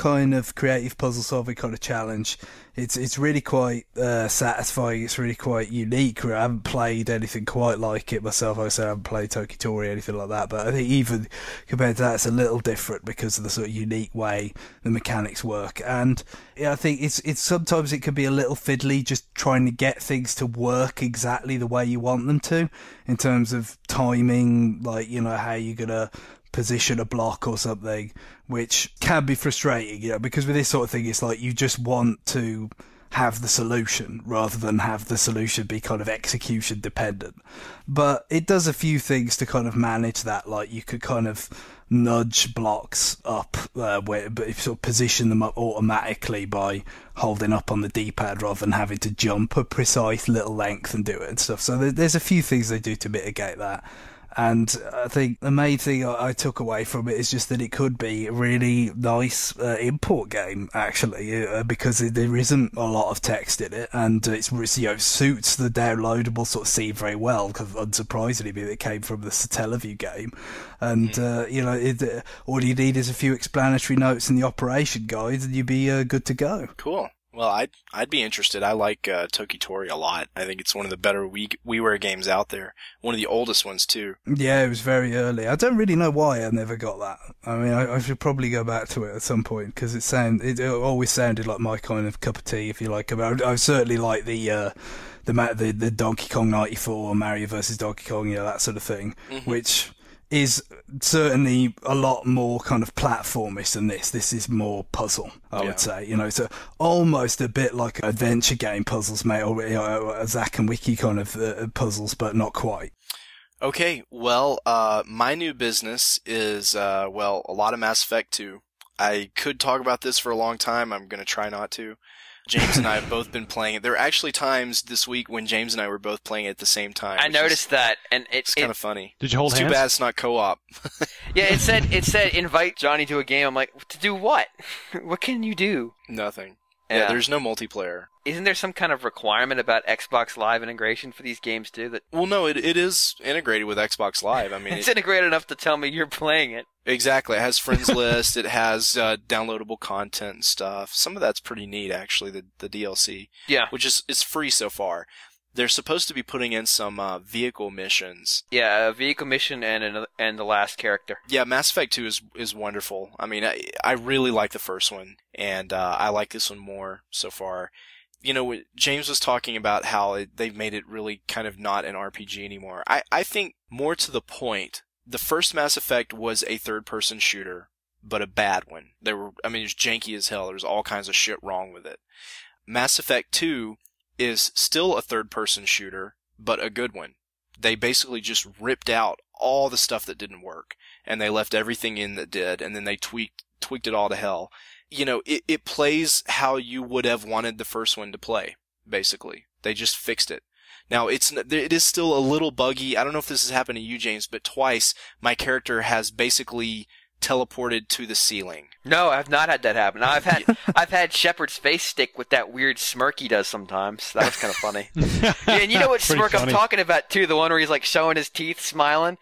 kind of creative puzzle solving kind of challenge. It's it's really quite uh, satisfying. It's really quite unique. I haven't played anything quite like it myself. Like I said, I haven't played Tokitori or anything like that. But I think even compared to that, it's a little different because of the sort of unique way the mechanics work. And yeah, I think it's it's sometimes it can be a little fiddly just trying to get things to work exactly the way you want them to, in terms of timing, like, you know, how you're gonna position a block or something, which can be frustrating, you know, because with this sort of thing, it's like you just want to have the solution rather than have the solution be kind of execution dependent. But it does a few things to kind of manage that, like you could kind of nudge blocks up, uh, where, but if you sort of position them up automatically by holding up on the D-pad rather than having to jump a precise little length and do it and stuff. So there, there's a few things they do to mitigate that. And I think the main thing I took away from it is just that it could be a really nice uh, import game, actually, uh, because there isn't a lot of text in it, and it's, you know, suits the downloadable sort of scene very well, because unsurprisingly it came from the Satellaview game. And, mm. uh, you know, it, uh, all you need is a few explanatory notes in the operation guide, and you'd be uh, good to go. Cool. Well, I'd I'd be interested. I like uh, Tokitori a lot. I think it's one of the better Wii, WiiWare games out there. One of the oldest ones, too. Yeah, it was very early. I don't really know why I never got that. I mean, I, I should probably go back to it at some point, because it sound it always sounded like my kind of cup of tea, if you like. I, mean, I, I certainly like the, uh, the the the Donkey Kong ninety-four, Mario versus Donkey Kong, you know, that sort of thing, mm-hmm. which is certainly a lot more kind of platformish than this. This is more puzzle, I yeah. would say. You know, it's a, almost a bit like adventure game puzzles, mate, or you know, Zack and Wiki kind of uh, puzzles, but not quite. Okay, well, uh, my new business is, uh, well, a lot of Mass Effect two. I could talk about this for a long time. I'm going to try not to. James and I have both been playing it. There are actually times this week when James and I were both playing it at the same time. I noticed is, that, and it, it's kind of funny. Did you hold it's hands? Too bad it's not co-op. Yeah, it said it said invite Johnny to a game. I'm like, to do what? What can you do? Nothing. Yeah. yeah, there's no multiplayer. Isn't there some kind of requirement about Xbox Live integration for these games too? That well, no, it it is integrated with Xbox Live. I mean, it's it, integrated enough to tell me you're playing it. Exactly. It has friends list. It has uh, downloadable content and stuff. Some of that's pretty neat, actually. The the D L C, yeah, which is is free so far. They're supposed to be putting in some uh, vehicle missions. Yeah, a vehicle mission and an, and the last character. Yeah, Mass Effect two is is wonderful. I mean, I I really like the first one, and uh, I like this one more so far. You know, James was talking about how it, they've made it really kind of not an R P G anymore. I, I think more to the point, the first Mass Effect was a third-person shooter, but a bad one. There were, I mean, it was janky as hell. There was all kinds of shit wrong with it. Mass Effect two is still a third-person shooter, but a good one. They basically just ripped out all the stuff that didn't work, and they left everything in that did, and then they tweaked tweaked it all to hell. You know, it, it plays how you would have wanted the first one to play, basically. They just fixed it. Now, it's it is still a little buggy. I don't know if this has happened to you, James, but twice my character has basically teleported to the ceiling. No, I've not had that happen. I've had I've had Shepard's face stick with that weird smirk he does sometimes. That was kind of funny. Yeah, and you know what smirk funny. I'm talking about, too? The one where he's like showing his teeth, smiling.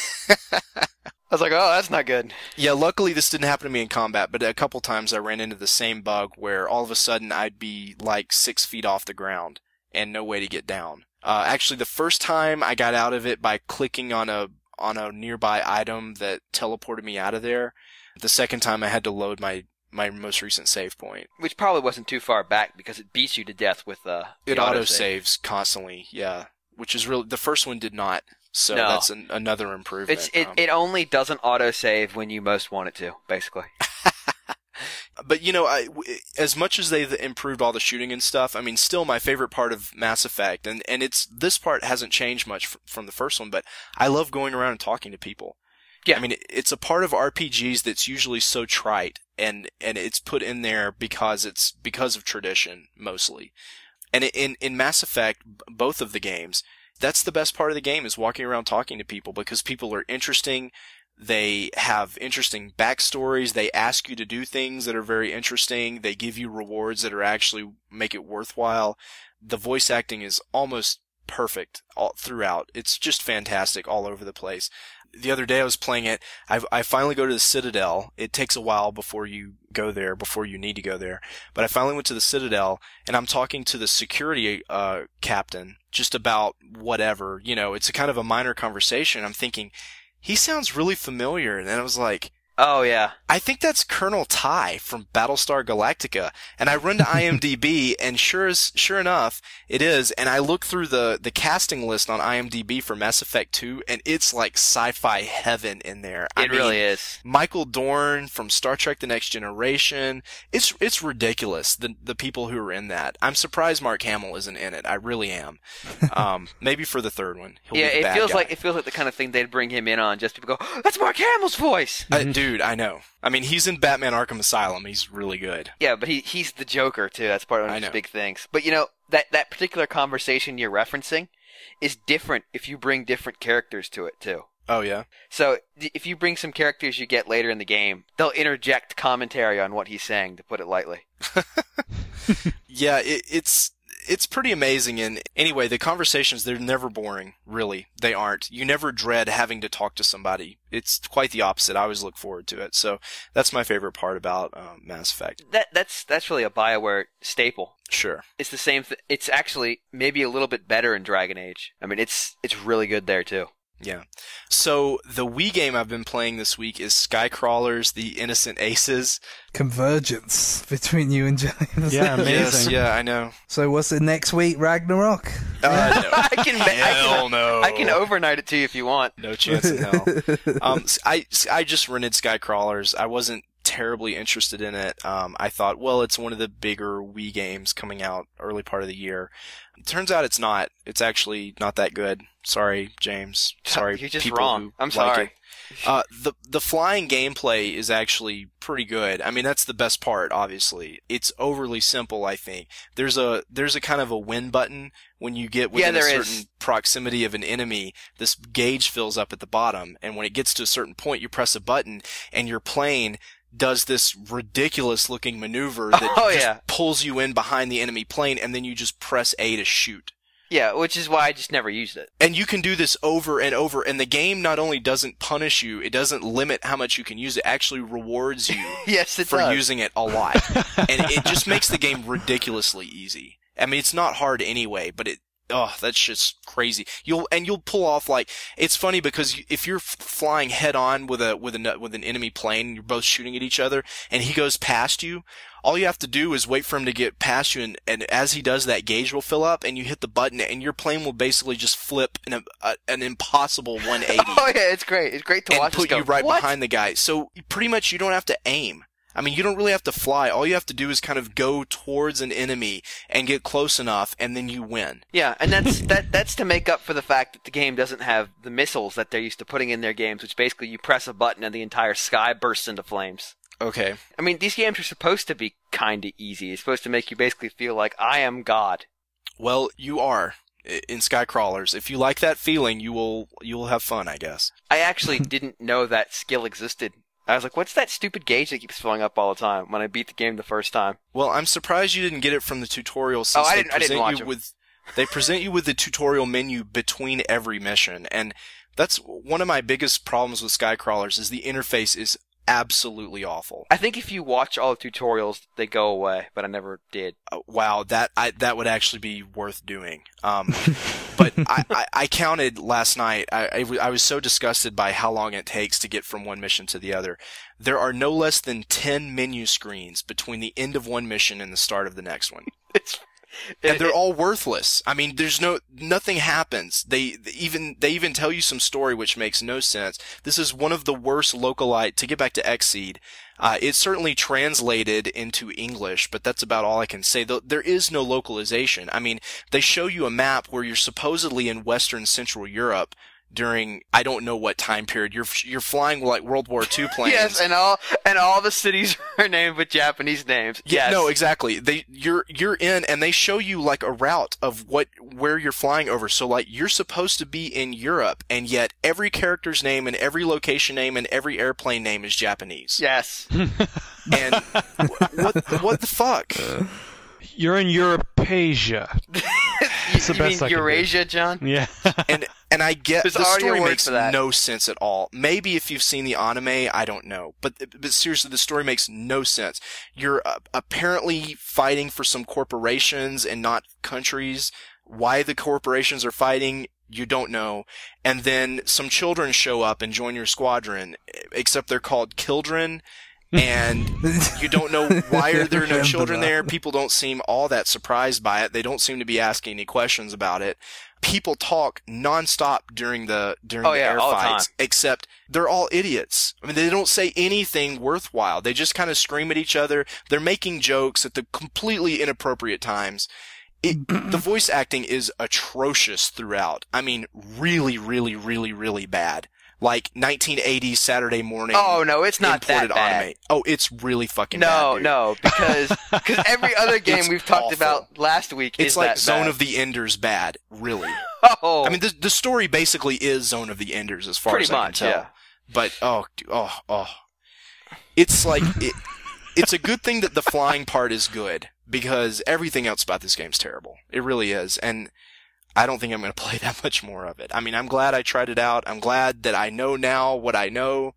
I was like, oh, that's not good. Yeah, luckily this didn't happen to me in combat, but a couple times I ran into the same bug where all of a sudden I'd be like six feet off the ground and no way to get down. Uh, actually, the first time I got out of it by clicking on a on a nearby item that teleported me out of there. The second time I had to load my, my most recent save point. Which probably wasn't too far back because it beats you to death with uh, it auto saves constantly, yeah. Which is really, the first one did not. So no. that's an, another improvement. It's, it, um, it only doesn't autosave when you most want it to, basically. But, you know, I, as much as they've improved all the shooting and stuff, I mean, still my favorite part of Mass Effect, and, and it's this part hasn't changed much f- from the first one, but I love going around and talking to people. Yeah. I mean, it's a part of R P Gs that's usually so trite, and, and it's put in there because it's because of tradition, mostly. And in, in Mass Effect, both of the games, that's the best part of the game, is walking around talking to people, because people are interesting. They have interesting backstories. They ask you to do things that are very interesting. They give you rewards that are actually make it worthwhile. The voice acting is almost perfect all throughout. It's just fantastic all over the place. the other day I was playing it. I, I finally go to the Citadel. It takes a while before you go there, before you need to go there. But I finally went to the Citadel, and I'm talking to the security uh, captain just about whatever. You know, it's a kind of a minor conversation. I'm thinking, he sounds really familiar. And then I was like, oh, yeah. I think that's Colonel Ty from Battlestar Galactica. And I run to IMDb, and sure as, sure enough, it is. And I look through the, the casting list on IMDb for Mass Effect two, and it's like sci-fi heaven in there. It I mean, really is. Michael Dorn from Star Trek The Next Generation. It's, it's ridiculous, the, the people who are in that. I'm surprised Mark Hamill isn't in it. I really am. Um, maybe for the third one. He'll yeah, be the it bad feels guy. like, it feels like the kind of thing they'd bring him in on, just people go, that's Mark Hamill's voice! Uh, dude, I know. I mean, he's in Batman Arkham Asylum. He's really good. Yeah, but he he's the Joker, too. That's part of one I of his know. big things. But, you know, that, that particular conversation you're referencing is different if you bring different characters to it, too. Oh, yeah? So, d- if you bring some characters you get later in the game, they'll interject commentary on what he's saying, to put it lightly. Yeah, it, it's it's pretty amazing. And anyway, the conversations, they're never boring, really. They aren't. You never dread having to talk to somebody. It's quite the opposite. I always look forward to it. So that's my favorite part about um, Mass Effect. That That's that's really a BioWare staple. Sure. It's the same th- It's actually maybe a little bit better in Dragon Age. I mean, it's it's really good there, too. Yeah. So the Wii game I've been playing this week is Skycrawlers: The Innocent Aces. Convergence between you and James. Yeah, amazing. Yes, yeah, I know. So what's it next week? Ragnarok? Uh, no. I can ma- I Hell can, no. I can overnight it to you if you want. No chance in hell. Um, I, I just rented Skycrawlers. I wasn't terribly interested in it. Um, I thought, well, it's one of the bigger Wii games coming out early part of the year. It turns out it's not. It's actually not that good. Sorry, James. Sorry, You're just people wrong. who I'm like sorry. it. Uh, the the flying gameplay is actually pretty good. I mean, that's the best part. Obviously, it's overly simple. I think there's a there's a kind of a win button when you get within Yeah, a there certain is. proximity of an enemy. This gauge fills up at the bottom, and when it gets to a certain point, you press a button, and your plane does this ridiculous looking maneuver that Oh, just yeah. pulls you in behind the enemy plane, and then you just press A to shoot. Yeah, which is why I just never used it. And you can do this over and over, and the game not only doesn't punish you, it doesn't limit how much you can use it, actually rewards you Yes, it for does. using it a lot. And it just makes the game ridiculously easy. I mean, it's not hard anyway, but it, oh, that's just crazy. You'll, and you'll pull off like, it's funny because you- if you're f- flying head on with a, with a, with an enemy plane, and you're both shooting at each other, and he goes past you, all you have to do is wait for him to get past you, and, and as he does, that gauge will fill up, and you hit the button, and your plane will basically just flip in a, a, an impossible one eighty. Oh yeah, it's great. It's great to and watch. put us go, you right "What?" behind the guy. So pretty much you don't have to aim. I mean, you don't really have to fly. All you have to do is kind of go towards an enemy and get close enough, and then you win. Yeah, and that's that. That's to make up for the fact that the game doesn't have the missiles that they're used to putting in their games, which basically you press a button and the entire sky bursts into flames. Okay. I mean, these games are supposed to be kind of easy. It's supposed to make you basically feel like I am God. Well, you are i- in Skycrawlers. If you like that feeling, you will you will have fun, I guess. I actually didn't know that skill existed. I was like, what's that stupid gauge that keeps filling up all the time when I beat the game the first time? Well, I'm surprised you didn't get it from the tutorial since Oh, I they didn't- I didn't present watch you them. with they present you with the tutorial menu between every mission, and that's one of my biggest problems with Skycrawlers is the interface is absolutely awful. I think if you watch all the tutorials, they go away, but I never did. Uh, wow, that I, that would actually be worth doing. Um, but I, I, I counted last night. I, I, w- I was so disgusted by how long it takes to get from one mission to the other. There are no less than ten menu screens between the end of one mission and the start of the next one. It's And it- they're it- all worthless. I mean, there's no, nothing happens. They they even, they even tell you some story which makes no sense. This is one of the worst localized, to get back to Xseed, uh, it's certainly translated into English, but that's about all I can say. Though there is no localization. I mean, they show you a map where you're supposedly in Western Central Europe during, I don't know what time period. You're, you're flying like World War Two planes. Yes, and all and all the cities are named with Japanese names. Yeah, Yes. no, exactly. They you're you're in, and they show you like a route of what where you're flying over. So like you're supposed to be in Europe, and yet every character's name and every location name and every airplane name is Japanese. Yes. And wh- what what the fuck? You're in Europasia. you the you best mean I can do. Eurasia, John? Yeah. And And I get There's the already a story word makes for that. no sense at all. Maybe if you've seen the anime, I don't know. But but seriously, the story makes no sense. You're uh, apparently fighting for some corporations and not countries. Why the corporations are fighting, you don't know. And then some children show up and join your squadron, except they're called Children. And you don't know why are there no children there. People don't seem all that surprised by it. They don't seem to be asking any questions about it. People talk nonstop during the during Oh, the yeah, air all the fights, time. except they're all idiots. I mean, they don't say anything worthwhile. They just kind of scream at each other. They're making jokes at the completely inappropriate times. It, the voice acting is atrocious throughout. I mean, really, really, really, really bad. Like nineteen eighties Saturday morning. Oh, no, it's not that imported bad. anime. Oh, it's really fucking No, bad. dude. no, because cause every other game It's we've talked awful. about last week It's is like that Zone bad. of the Enders bad, really. Oh, I mean, the the story basically is Zone of the Enders as far pretty as I much, can tell. yeah. But oh, d- oh, oh, it's like it, it's a good thing that the flying part is good because everything else about this game's terrible. It really is, and I don't think I'm going to play that much more of it. I mean, I'm glad I tried it out. I'm glad that I know now what I know,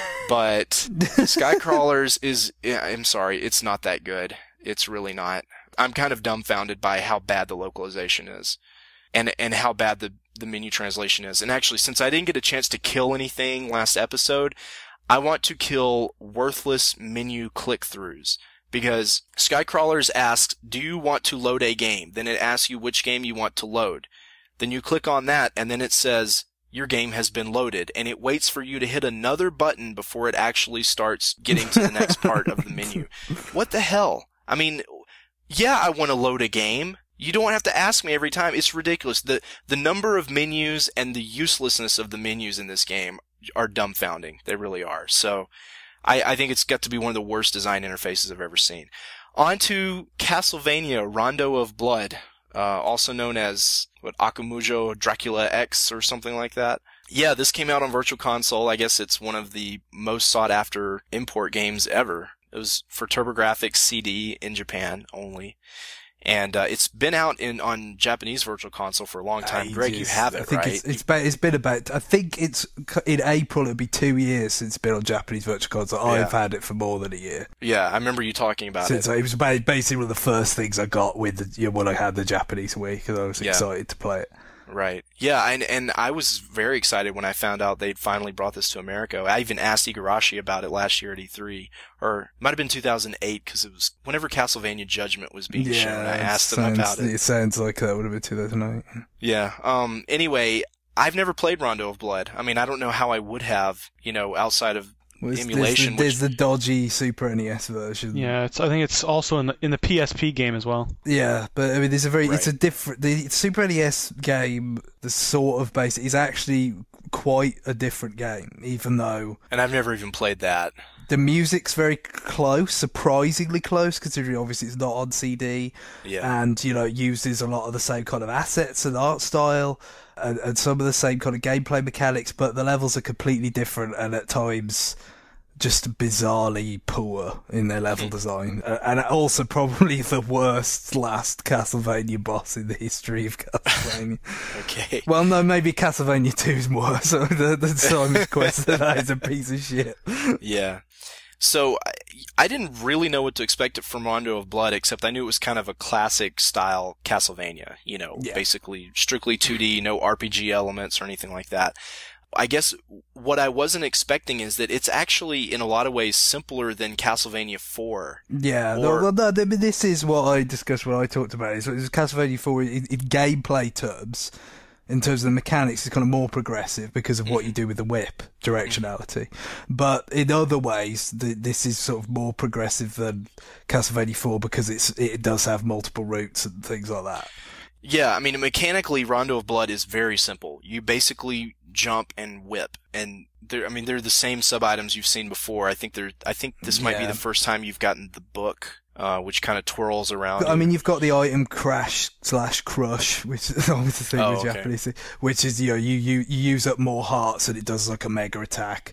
but Skycrawlers is, yeah, I'm sorry, it's not that good. It's really not. I'm kind of dumbfounded by how bad the localization is and, and how bad the, the menu translation is. And actually, since I didn't get a chance to kill anything last episode, I want to kill worthless menu click-throughs. Because Skycrawlers asks, do you want to load a game? Then it asks you which game you want to load. Then you click on that, and then it says, your game has been loaded. And it waits for you to hit another button before it actually starts getting to the next part of the menu. What the hell? I mean, yeah, I want to load a game. You don't have to ask me every time. It's ridiculous. The, the number of menus and the uselessness of the menus in this game are dumbfounding. They really are. So, I, I think it's got to be one of the worst design interfaces I've ever seen. On to Castlevania Rondo of Blood, uh, also known as, what, Akumujo Dracula X or something like that. Yeah, this came out on Virtual Console. I guess it's one of the most sought after import games ever. It was for TurboGrafx C D in Japan only. And uh, it's been out in on Japanese Virtual Console for a long time. Ages. Greg, you have it, I think right? It's, it's, been, it's been about, I think it's, in April it'll be two years since it's been on Japanese Virtual Console. Yeah. I've had it for more than a year. Yeah, I remember you talking about Since it. it was ba- basically one of the first things I got with the, you know, when I had the Japanese Wii, because I was Yeah. excited to play it. Right. Yeah, and and I was very excited when I found out they'd finally brought this to America. I even asked Igarashi about it last year at E three, or it might have been two thousand eight, because it was whenever Castlevania Judgment was being shown. I asked them sounds, about it. It sounds like that would have been two thousand eight. Yeah. Um. Anyway, I've never played Rondo of Blood. I mean, I don't know how I would have, you know, outside of Well, there's, emulation. There's, the, which, there's the dodgy Super N E S version. Yeah, it's. I think it's also in the in the P S P game as well. Yeah, but I mean, there's a very, it's a Right. different, the Super N E S game, the sort of base, is actually quite a different game, even though and I've never even played that. the music's very close, surprisingly close, considering obviously it's not on C D, Yeah. and, you know, it uses a lot of the same kind of assets and art style, and, and some of the same kind of gameplay mechanics, but the levels are completely different, and at times just bizarrely poor in their level design, uh, and also probably the worst last Castlevania boss in the history of Castlevania. Okay. Well, no, maybe Castlevania two is worse. So the, the Simon's Quest of that is a piece of shit. Yeah. So I, I didn't really know what to expect from Rondo of Blood, except I knew it was kind of a classic style Castlevania. You know, Yeah. basically strictly two D, no R P G elements or anything like that. I guess what I wasn't expecting is that it's actually in a lot of ways simpler than Castlevania four. Yeah, Or- no, no, I mean, this is what I discussed when I talked about it. So it's Castlevania four in, in gameplay terms, in terms of the mechanics, is kind of more progressive because of what you do with the whip directionality. But in other ways, the, this is sort of more progressive than Castlevania four because it's it does have multiple routes and things like that. Yeah, I mean, mechanically, Rondo of Blood is very simple. You basically jump and whip, and they're, I mean, they're the same sub-items you've seen before. I think they're, I think this might be Yeah. the first time you've gotten the book, uh, which kind of twirls around. I you. mean, you've got the item crash slash crush, which is always the thing Oh, with okay. Japanese, which is, you know, you, you, you use up more hearts and it does like a mega attack.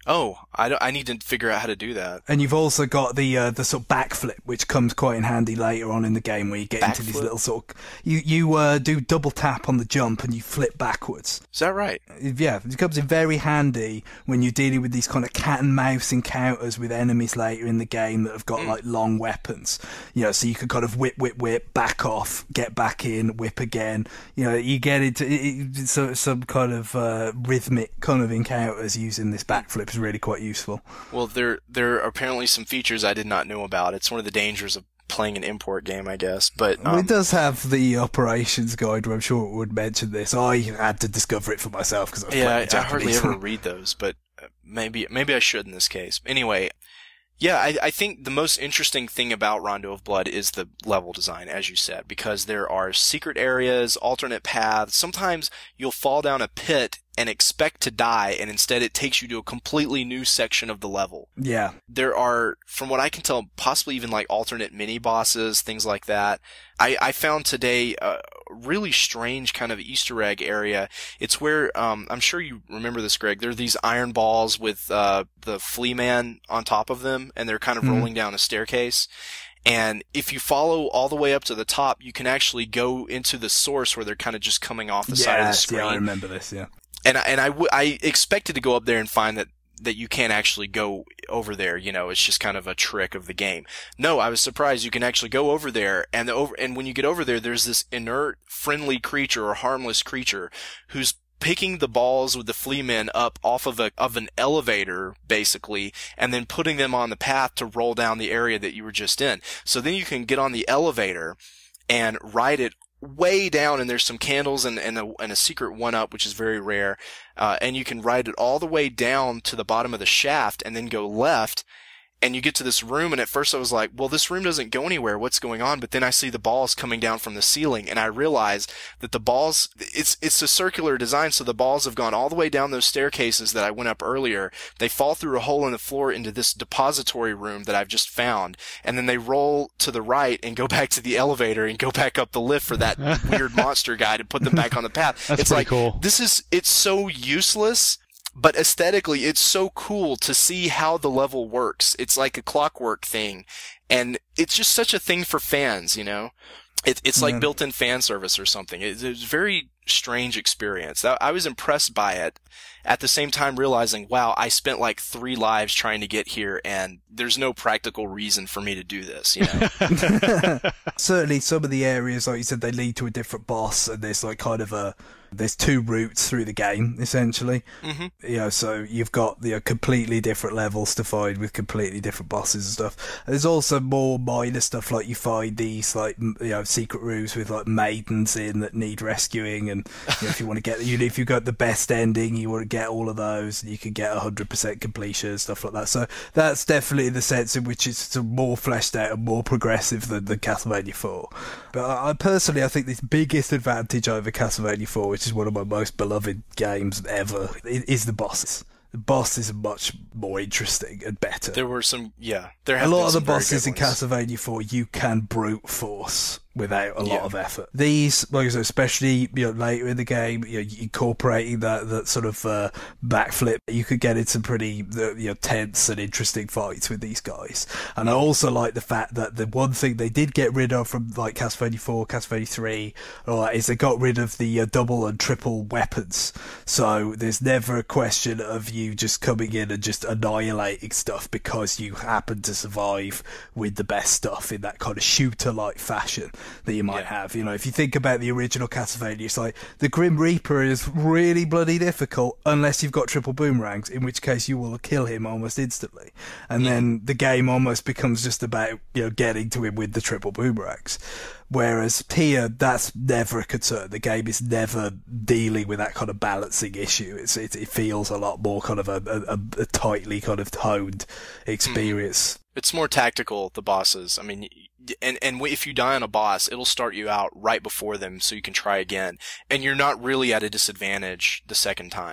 Oh, I, don't, I need to figure out how to do that. And you've also got the uh, the sort of backflip, which comes quite in handy later on in the game, where you get Backflip? into these little sort of... You, you uh, do double tap on the jump and you flip backwards. Is that right? Yeah, it comes in very handy when you're dealing with these kind of cat and mouse encounters with enemies later in the game that have got mm. like long weapons. You know, so you can kind of whip, whip, whip, back off, get back in, whip again. You know, you get into it, it, so, some kind of uh, rhythmic kind of encounters using this backflip is really quite useful. Well, there there are apparently some features I did not know about. It's one of the dangers of playing an import game, I guess. But um, well, it does have the operations guide where I'm sure it would mention this. I had to discover it for myself because I was yeah, playing I, I Japanese. hardly ever read those, but maybe maybe I should in this case. Anyway, yeah, I, I think the most interesting thing about Rondo of Blood is the level design, as you said, because there are secret areas, alternate paths. Sometimes you'll fall down a pit and expect to die, and instead it takes you to a completely new section of the level. Yeah. There are, from what I can tell, possibly even like alternate mini-bosses, things like that. I, I found today a really strange kind of Easter egg area. It's where, um, I'm sure you remember this, Greg, there are these iron balls with uh, the flea man on top of them, and they're kind of mm-hmm. rolling down a staircase. And if you follow all the way up to the top, you can actually go into the source where they're kind of just coming off the yes, side of the screen. Yeah, I remember this, yeah. And I, and I, w- I expected to go up there and find that, that you can't actually go over there. You know, it's just kind of a trick of the game. No, I was surprised you can actually go over there, and the over, and when you get over there, there's this inert, friendly creature or harmless creature who's picking the balls with the flea men up off of a, of an elevator, basically, and then putting them on the path to roll down the area that you were just in. So then you can get on the elevator and ride it way down, and there's some candles and, and, a, and a secret one-up, which is very rare, uh, and you can ride it all the way down to the bottom of the shaft and then go left, and you get to this room, and at first I was like, well, this room doesn't go anywhere, what's going on? But then I see the balls coming down from the ceiling, and I realize that the balls, it's it's a circular design, so the balls have gone all the way down those staircases that I went up earlier. They fall through a hole in the floor into this depository room that I've just found, and then they roll to the right and go back to the elevator and go back up the lift for that weird monster guy to put them back on the path. That's it's pretty like, cool. This is, it's so useless, but aesthetically, it's so cool to see how the level works. It's like a clockwork thing. And it's just such a thing for fans, you know? It, it's like yeah. built-in fan service or something. It's a very strange experience. I was impressed by it. At the same time realizing, wow, I spent like three lives trying to get here, and there's no practical reason for me to do this, you know? Certainly some of the areas, like you said, they lead to a different boss, and there's like kind of a, there's two routes through the game, essentially. Mm-hmm. You know, so you've got, you know, completely different levels to find with completely different bosses and stuff. There's also more minor stuff, like you find these, like, you know, secret rooms with, like, maidens in that need rescuing, and, you know, if you want to get, you know, if you've got the best ending, you want to get all of those, and you can get one hundred percent completion, stuff like that. So that's definitely the sense in which it's sort of more fleshed out and more progressive than, than Castlevania four. But I, I personally, I think this biggest advantage over Castlevania four, which is one of my most beloved games ever, is the bosses. The bosses are much more interesting and better. There were some, yeah. There have a lot been of the some very bosses good in ones. Castlevania four you can brute force without a lot Yeah. of effort. These, like I said, especially, you know, later in the game, you know, incorporating that that sort of uh, backflip, you could get into pretty, uh, you know, tense and interesting fights with these guys. And I also like the fact that the one thing they did get rid of from like Castlevania four, Castlevania three, uh, is they got rid of the uh, double and triple weapons. So there's never a question of you just coming in and just annihilating stuff because you happen to survive with the best stuff in that kind of shooter-like fashion that you might Yeah. have. You know, if you think about the original Castlevania, it's like the Grim Reaper is really bloody difficult unless you've got triple boomerangs, in which case you will kill him almost instantly. And Yeah. then the game almost becomes just about, you know, getting to him with the triple boomerangs. Whereas here, that's never a concern. The game is never dealing with that kind of balancing issue. It's, it, it feels a lot more kind of a, a, a tightly kind of honed experience. It's more tactical, the bosses. I mean, y- and, and if you die on a boss, it'll start you out right before them so you can try again. And you're not really at a disadvantage the second time.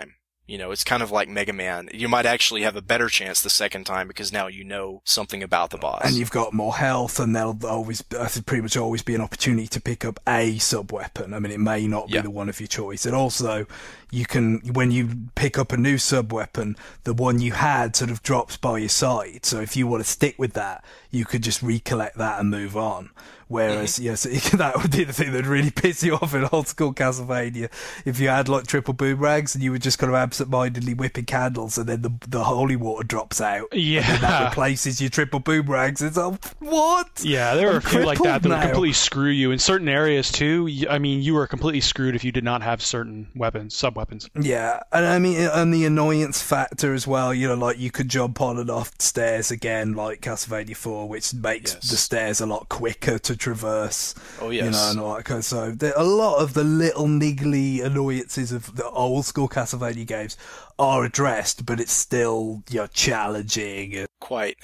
You know, it's kind of like Mega Man. You might actually have a better chance the second time because now you know something about the boss. And you've got more health, and there'll always, pretty much always be an opportunity to pick up a sub-weapon. I mean, it may not be yeah. the one of your choice. And also, you can, when you pick up a new sub-weapon, the one you had sort of drops by your side. So if you want to stick with that, you could just recollect that and move on. Whereas, mm-hmm. yes, that would be the thing that would really piss you off in old school Castlevania. If you had like triple boomerangs and you were just kind of absent-mindedly whipping candles, and then the the holy water drops out, yeah, and then that replaces your triple boomerangs. It's like, what? Yeah, there are I'm a few like that that now. would completely screw you in certain areas too. I mean, you were completely screwed if you did not have certain weapons, sub weapons. Yeah, and I mean, and the annoyance factor as well. You know, like you could jump on and off stairs again, like Castlevania four, which makes yes. the stairs a lot quicker to traverse. Oh yes. You know, and all that kind of, so there, a lot of the little niggly annoyances of the old school Castlevania games are addressed, but it's still, you know, challenging. Quite.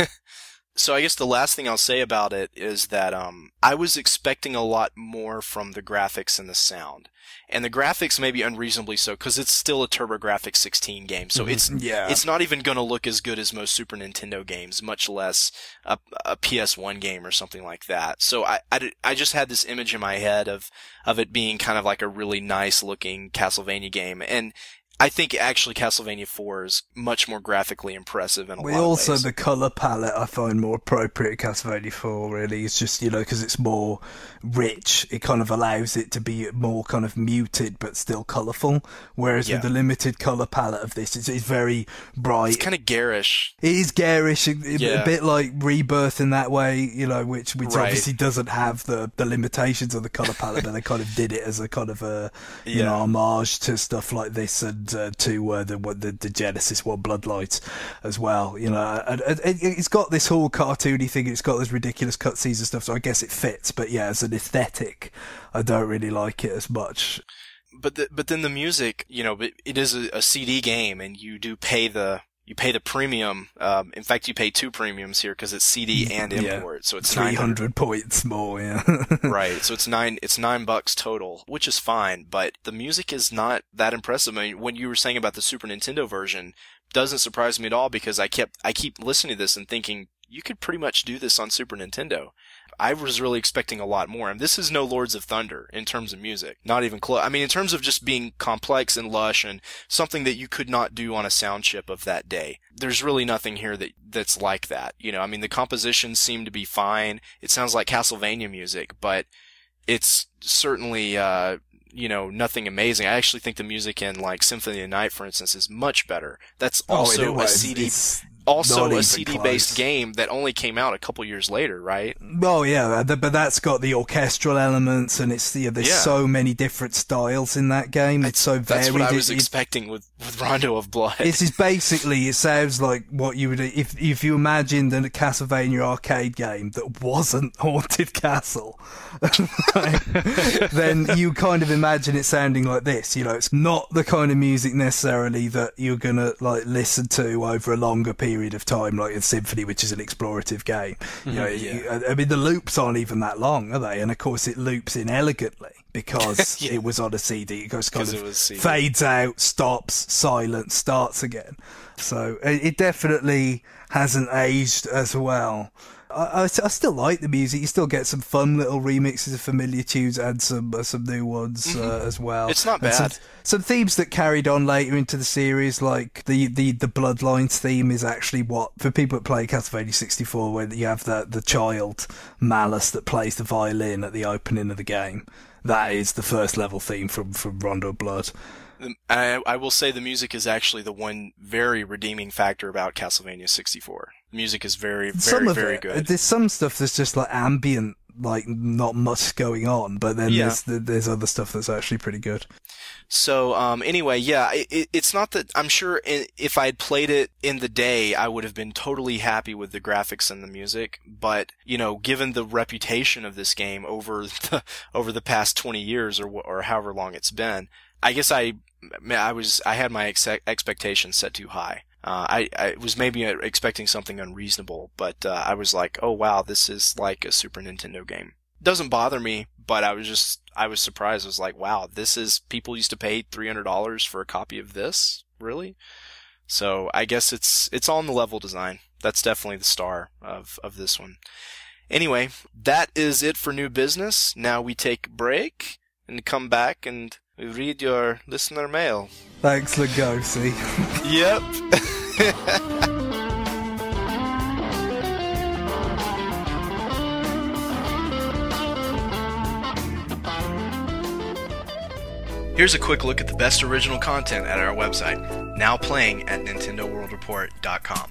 So I guess the last thing I'll say about it is that um, I was expecting a lot more from the graphics and the sound. And the graphics may be unreasonably so, because it's still a TurboGrafx sixteen game. So it's yeah. it's not even going to look as good as most Super Nintendo games, much less a, a P S one game or something like that. So I, I, I just had this image in my head of, of it being kind of like a really nice-looking Castlevania game. And I think actually Castlevania four is much more graphically impressive in a well, lot of also ways. The colour palette I find more appropriate in Castlevania four, really. It's just, you know, because it's more rich, it kind of allows it to be more kind of muted but still colourful. Whereas yeah. with the limited colour palette of this, it's, it's very bright. It's kind of garish. It is garish, a, yeah. a bit like Rebirth in that way, you know, which, which right. obviously doesn't have the, the limitations of the colour palette, but they kind of did it as a kind of a, you yeah. know, homage to stuff like this and uh, to uh, the, the the Genesis one, Bloodlight, as well. You know, and, and it, it's got this whole cartoony thing. It's got those ridiculous cutscenes and stuff. So I guess it fits. But yeah, as an aesthetic, I don't really like it as much. But the, but then the music, you know, it, it is a, a C D game, and you do pay the you pay the premium. Um, in fact, you pay two premiums here because it's C D and import. Yeah. So it's three hundred points more. Yeah, right. So it's nine. It's nine bucks total, which is fine. But the music is not that impressive. I mean, when you were saying about the Super Nintendo version, doesn't surprise me at all because I kept I keep listening to this and thinking you could pretty much do this on Super Nintendo. I was really expecting a lot more. And this is no Lords of Thunder in terms of music. Not even close. I mean, in terms of just being complex and lush and something that you could not do on a sound chip of that day. There's really nothing here that that's like that. You know, I mean, the compositions seem to be fine. It sounds like Castlevania music, but it's certainly, uh, you know, nothing amazing. I actually think the music in, like, Symphony of the Night, for instance, is much better. That's also oh, a C D... Also a C D-based game that only came out a couple years later, right? Oh yeah, but that's got the orchestral elements, and it's yeah, there's yeah. so many different styles in that game. It's so varied. That's what I was it, expecting with, with Rondo of Blood. This is basically, it sounds like what you would if if you imagined a Castlevania arcade game that wasn't Haunted Castle, then you kind of imagine it sounding like this. You know, it's not the kind of music necessarily that you're gonna like listen to over a longer period of time, like in Symphony, which is an explorative game. You know, yeah. you, I mean, the loops aren't even that long, are they? And of course, it loops in elegantly because yeah. it was on a C D. It goes kind of it fades out, stops, silent, starts again. So it, it definitely hasn't aged as well. I, I, I still like the music. You still get some fun little remixes of familiar tunes and some uh, some new ones uh, mm-hmm. as well. It's not bad. Some, some themes that carried on later into the series, like the, the, the Bloodlines theme is actually what, for people that play Castlevania sixty-four, where you have the, the child Malice that plays the violin at the opening of the game. That is the first level theme from, from Rondo of Blood. I, I will say the music is actually the one very redeeming factor about Castlevania sixty-four. Music is very, very, some of very it, good. There's some stuff that's just like ambient, like not much going on, but then yeah. there's there's other stuff that's actually pretty good. So um, anyway, yeah, it, it's not that I'm sure if I had played it in the day, I would have been totally happy with the graphics and the music. But you know, given the reputation of this game over the over the past twenty years or or however long it's been, I guess I I was I had my ex- expectations set too high. Uh, I, I was maybe expecting something unreasonable, but uh, I was like, oh wow, this is like a Super Nintendo game. Doesn't bother me, but I was just, I was surprised. I was like, wow, this is, people used to pay three hundred dollars for a copy of this? really? So I guess it's it's all in the level design. That's definitely the star of, of this one. Anyway, that is it for new business. Now we take a break and come back and read your listener mail. Thanks, Lugosi. Yep. Here's a quick look at the best original content at our website, now playing at Nintendo World Report dot com.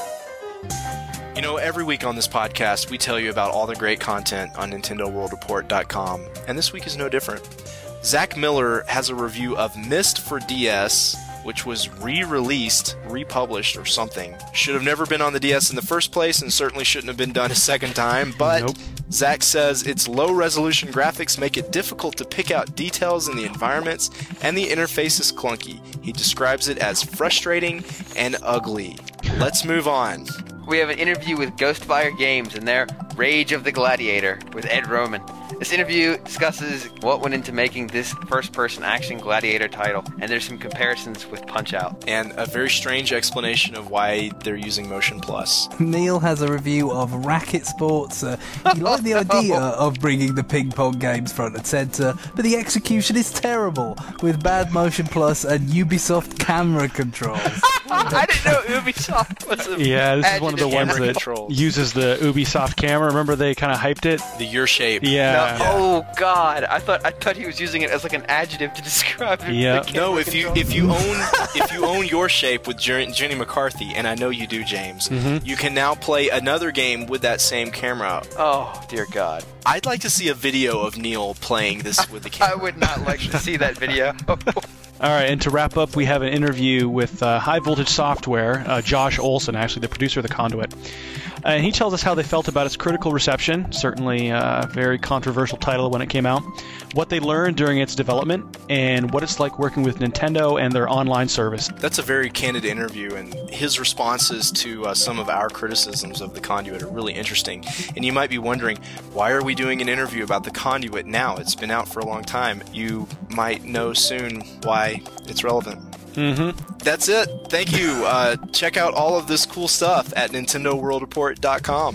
You know, every week on this podcast, we tell you about all the great content on Nintendo World Report dot com, and this week is no different. Zach Miller has a review of Myst for D S, which was re-released, republished, or something. Should have never been on the D S in the first place, and certainly shouldn't have been done a second time, but Nope. Zach says its low-resolution graphics make it difficult to pick out details in the environments, and the interface is clunky. He describes it as frustrating and ugly. Let's move on. We have an interview with Ghostfire Games and their Rage of the Gladiator with Ed Roman. This interview discusses what went into making this first-person action gladiator title, and there's some comparisons with Punch-Out. And a very strange explanation of why they're using Motion Plus. Neil has a review of Racket Sports. Uh, he liked the idea of bringing the ping pong games front and centre, but the execution is terrible, with bad Motion Plus and Ubisoft camera controls. I didn't know Ubisoft was a Yeah, this is one of the adjective. ones Camera that controls. uses the Ubisoft camera. Remember they kind of hyped it? The Your Shape. Yeah. No, Oh God! I thought I thought he was using it as like an adjective to describe it. Yeah. The No, camera if you control. if you own if you own Your Shape with Jer- Jenny McCarthy, and I know you do, James, Mm-hmm. you can now play another game with that same camera. Oh dear God! I'd like to see a video of Neil playing this with the I camera. would not like to see that video. All right, and to wrap up, we have an interview with uh, High Voltage Software, uh, Josh Olson, actually the producer of the Conduit. Uh, and he tells us how they felt about its critical reception, certainly a very controversial title when it came out, what they learned during its development, and what it's like working with Nintendo and their online service. That's a very candid interview, and his responses to uh, some of our criticisms of the Conduit are really interesting. And you might be wondering, why are we doing an interview about the Conduit now? It's been out for a long time. You might know soon why it's relevant. Mm-hmm. That's it. Thank you. Uh, check out all of this cool stuff at Nintendo World Report dot com.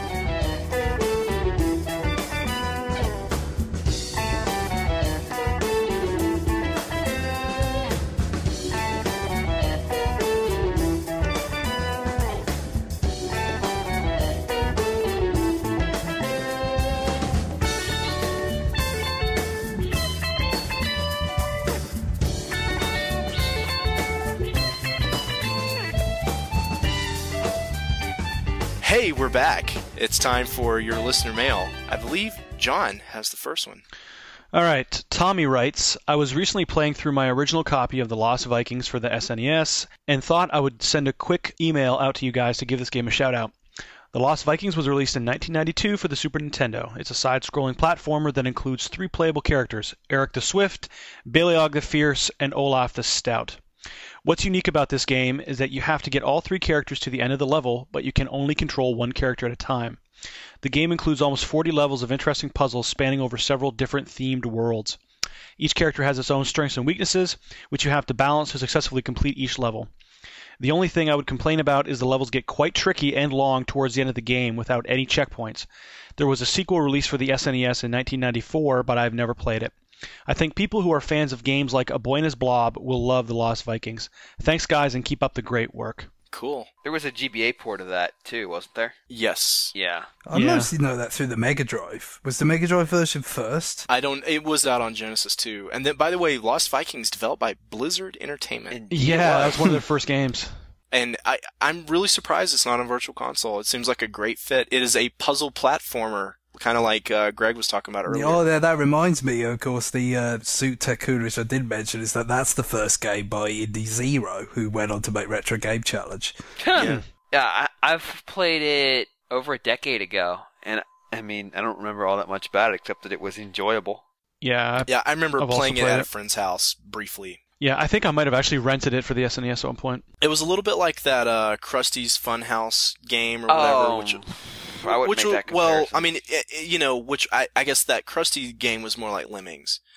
Hey, we're back. It's time for your listener mail. I believe John has the first one. All right, Tommy writes, I was recently playing through my original copy of The Lost Vikings for the S N E S and thought I would send a quick email out to you guys to give this game a shout out. The Lost Vikings was released in nineteen ninety-two for the Super Nintendo. It's a side-scrolling platformer that includes three playable characters, Eric the Swift, Baleog the Fierce, and Olaf the Stout. What's unique about this game is that you have to get all three characters to the end of the level, but you can only control one character at a time. The game includes almost forty levels of interesting puzzles spanning over several different themed worlds. Each character has its own strengths and weaknesses, which you have to balance to successfully complete each level. The only thing I would complain about is the levels get quite tricky and long towards the end of the game without any checkpoints. There was a sequel released for the S N E S in nineteen ninety-four, but I've never played it. I think people who are fans of games like A Buena's Blob will love The Lost Vikings. Thanks, guys, and keep up the great work. Cool. There was a G B A port of that too, wasn't there? Yes. Yeah. I Yeah. mostly know that through the Mega Drive. Was the Mega Drive version first? I don't. It was out on Genesis too. And then, by the way, Lost Vikings developed by Blizzard Entertainment. Indeed Yeah, it that was. was one of their first games. And I, I'm really surprised it's not on Virtual Console. It seems like a great fit. It is a puzzle platformer, kind of like uh, Greg was talking about earlier. Oh, that, that reminds me, of course, the uh, Suit Tycoon, which I did mention, is that that's the first game by Indie Zero, who went on to make Retro Game Challenge. Yeah. Yeah, I, I've played it over a decade ago, and I mean, I don't remember all that much about it except that it was enjoyable. Yeah, Yeah, I remember I've also playing it played at it. a friend's house briefly. yeah. I think I might have actually rented it for the S N E S at one point. It was a little bit like that uh, Krusty's Funhouse game or whatever. Oh, which, I wouldn't which make was- that well, comparison. I mean, it, it- you know, which I, I guess that Krusty game was more like Lemmings.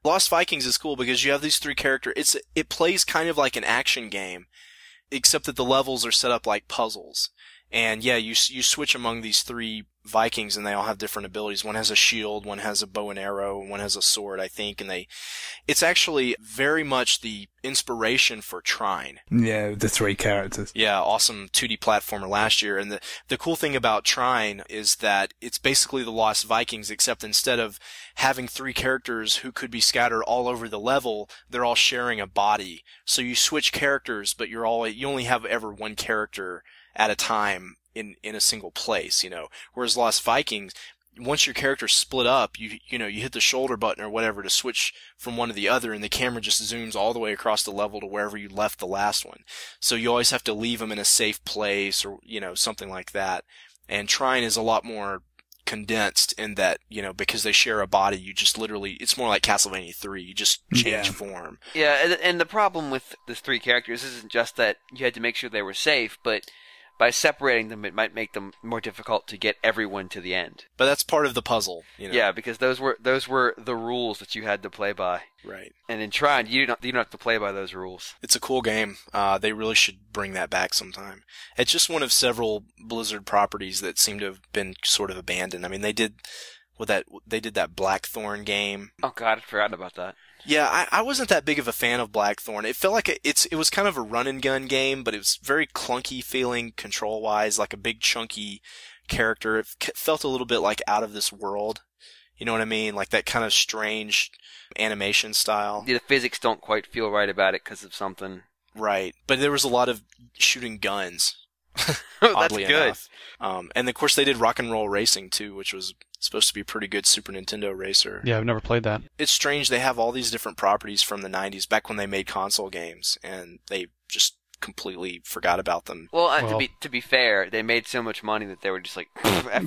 Lost Vikings is cool because you have these three characters. It's it plays kind of like an action game, except that the levels are set up like puzzles. And yeah, you you switch among these three Vikings, and they all have different abilities. One has a shield, one has a bow and arrow, one has a sword, I think. And they, it's actually very much the inspiration for Trine. Yeah, the three characters. Yeah, awesome two D platformer last year. And the the cool thing about Trine is that it's basically the Lost Vikings, except instead of having three characters who could be scattered all over the level, they're all sharing a body. So you switch characters, but you're all you only have ever one character at a time in, in a single place, you know. Whereas Lost Vikings, once your character's split up, you you know, you hit the shoulder button or whatever to switch from one to the other, and the camera just zooms all the way across the level to wherever you left the last one. So you always have to leave them in a safe place or, you know, something like that. And Trine is a lot more condensed in that, you know, because they share a body, you just literally, it's more like Castlevania three, you just change Yeah. form. Yeah, and, and the problem with the three characters isn't just that you had to make sure they were safe, but by separating them, it might make them more difficult to get everyone to the end. But that's part of the puzzle, you know. Yeah, because those were those were the rules that you had to play by. Right. And in Trine, you don't you don't have to play by those rules. It's a cool game. Uh, they really should bring that back sometime. It's just one of several Blizzard properties that seem to have been sort of abandoned. I mean, they did with that they did that Blackthorn game. Oh God, I'd forgotten about that. Yeah, I, I wasn't that big of a fan of Blackthorn. It felt like a, it's it was kind of a run and gun game, but it was very clunky feeling control wise, like a big chunky character. It f- felt a little bit like out of this world. You know what I mean? Like that kind of strange animation style. The physics don't quite feel right about it because of something. Right, but there was a lot of shooting guns. That's oddly good. enough. Um, and of course they did Rock and Roll Racing too, which was supposed to be a pretty good Super Nintendo racer. Yeah, I've never played that. It's strange they have all these different properties from the nineties back when they made console games, and they just completely forgot about them. Well, uh, to Well- be to be fair, they made so much money that they were just like, F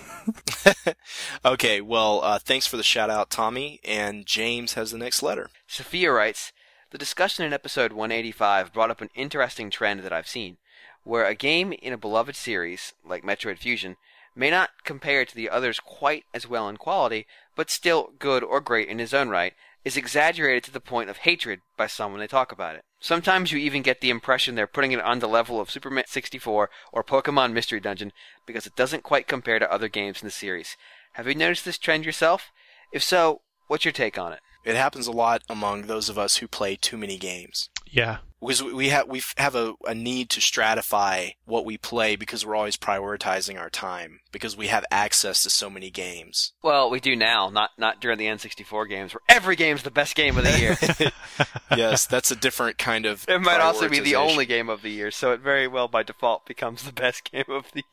that. Okay, well, uh, thanks for the shout out, Tommy, and James has the next letter. Sophia writes, the discussion in episode one eighty-five brought up an interesting trend that I've seen, where a game in a beloved series, like Metroid Fusion, may not compare to the others quite as well in quality, but still good or great in its own right, is exaggerated to the point of hatred by some when they talk about it. Sometimes you even get the impression they're putting it on the level of Super sixty-four or Pokemon Mystery Dungeon because it doesn't quite compare to other games in the series. Have you noticed this trend yourself? If so, what's your take on it? It happens a lot among those of us who play too many games. Yeah. Because we have we have a, a need to stratify what we play because we're always prioritizing our time because we have access to so many games. Well, we do now, not not during the N sixty-four games, where every game's the best game of the year. Yes, that's a different kind of It might also be the prioritization. only game of the year, so it very well by default becomes the best game of the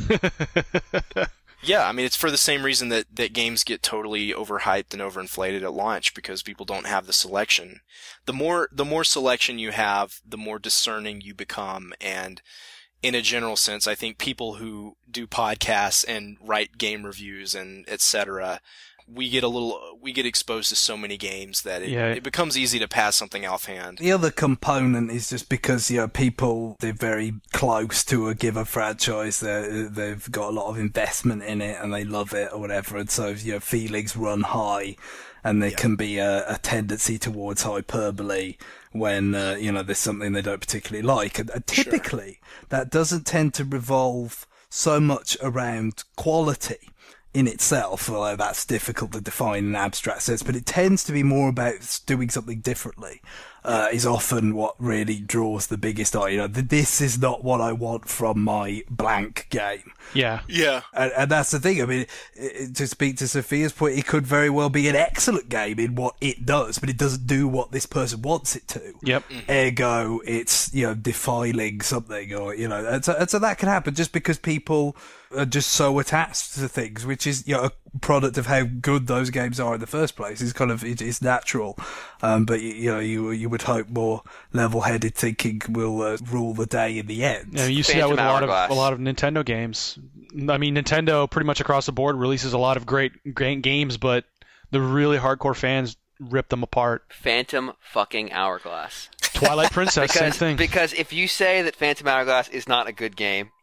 year. Yeah, I mean, it's for the same reason that, that games get totally overhyped and overinflated at launch because people don't have the selection. The more, the more selection you have, the more discerning you become. And in a general sense, I think people who do podcasts and write game reviews and et cetera, we get a little, we get exposed to so many games that it, Yeah. it becomes easy to pass something offhand. The other component is just because, you know, people, they're very close to a given franchise. They're, they've got a lot of investment in it and they love it or whatever. And so, you know, feelings run high and there Yeah. can be a, a tendency towards hyperbole when, uh, you know, there's something they don't particularly like. And, and typically that doesn't tend to revolve so much around quality in itself, although that's difficult to define in an abstract sense, but it tends to be more about doing something differently, uh, is often what really draws the biggest eye. You know, th- this is not what I want from my blank game. Yeah. Yeah. And, and that's the thing. I mean, it, to speak to Sophia's point, it could very well be an excellent game in what it does, but it doesn't do what this person wants it to. Yep. Ergo, it's, you know, defiling something, or, you know, and so, and so that can happen just because people are just so attached to things, which is, you know, a product of how good those games are in the first place. It's kind of, it, it's natural. Um, but, you, you know, you, you would hope more level-headed thinking will uh, rule the day in the end. Yeah, you see that with a Phantom lot of Hourglass. a lot of Nintendo games. I mean, Nintendo pretty much across the board releases a lot of great, great games, but the really hardcore fans rip them apart. Phantom fucking Hourglass. Twilight Princess, same Because, thing. because if you say that Phantom Hourglass is not a good game,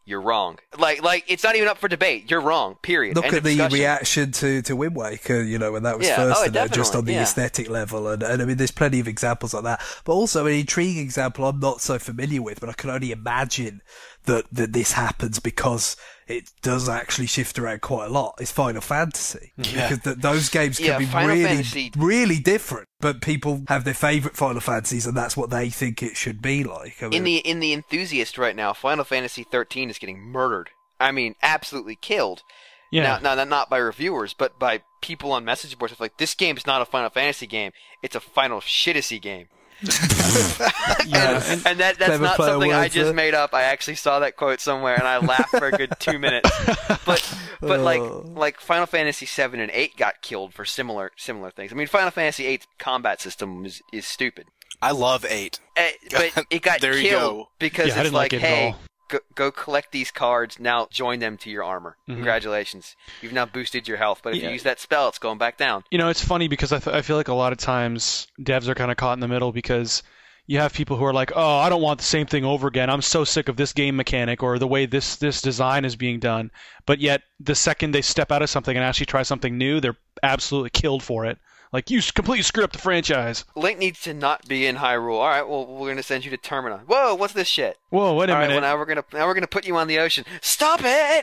You're wrong. Like, like it's not even up for debate. You're wrong. Period. Look End at of the discussion. reaction to, to Wind Waker, you know, when that was Yeah. first Oh, in there, just on the definitely, yeah. aesthetic level. And, and I mean, there's plenty of examples like that. But also an intriguing example I'm not so familiar with, but I can only imagine that, that this happens because it does actually shift around quite a lot. It's Final Fantasy. Yeah. Because th- those games can Yeah, be Final really, Fantasy- really different. But people have their favourite Final Fantasies, and that's what they think it should be like. I mean, In the in the enthusiast right now, Final Fantasy thirteen is getting murdered. I mean, absolutely killed. Yeah. Now, now, not by reviewers, but by people on message boards. It's like, this game's not a Final Fantasy game. It's a Final Shittasy game. Yeah. and, and that that's Clever not play of something I words just there. made up. I actually saw that quote somewhere, and I laughed for a good two minutes. But but like Oh. like Final Fantasy seven and eight got killed for similar similar things. I mean, Final Fantasy eight's combat system is is stupid. I love eight. Eh, but it got There you killed go. because Yeah, I it's didn't like, like it at hey, all. go, go collect these cards. Now join them to your armor. Mhm. Congratulations, you've now boosted your health. But if Yeah. you use that spell, it's going back down. You know, it's funny because I, th- I feel like a lot of times devs are kind of caught in the middle because you have people who are like, oh, I don't want the same thing over again. I'm so sick of this game mechanic or the way this, this design is being done. But yet, the second they step out of something and actually try something new, they're absolutely killed for it. Like, you s- completely screwed up the franchise. Link needs to not be in Hyrule. All right, well, we're gonna send you to Termina. Whoa, what's this shit? Whoa, wait a All right, minute. well now we're gonna now we're gonna put you on the ocean. Stop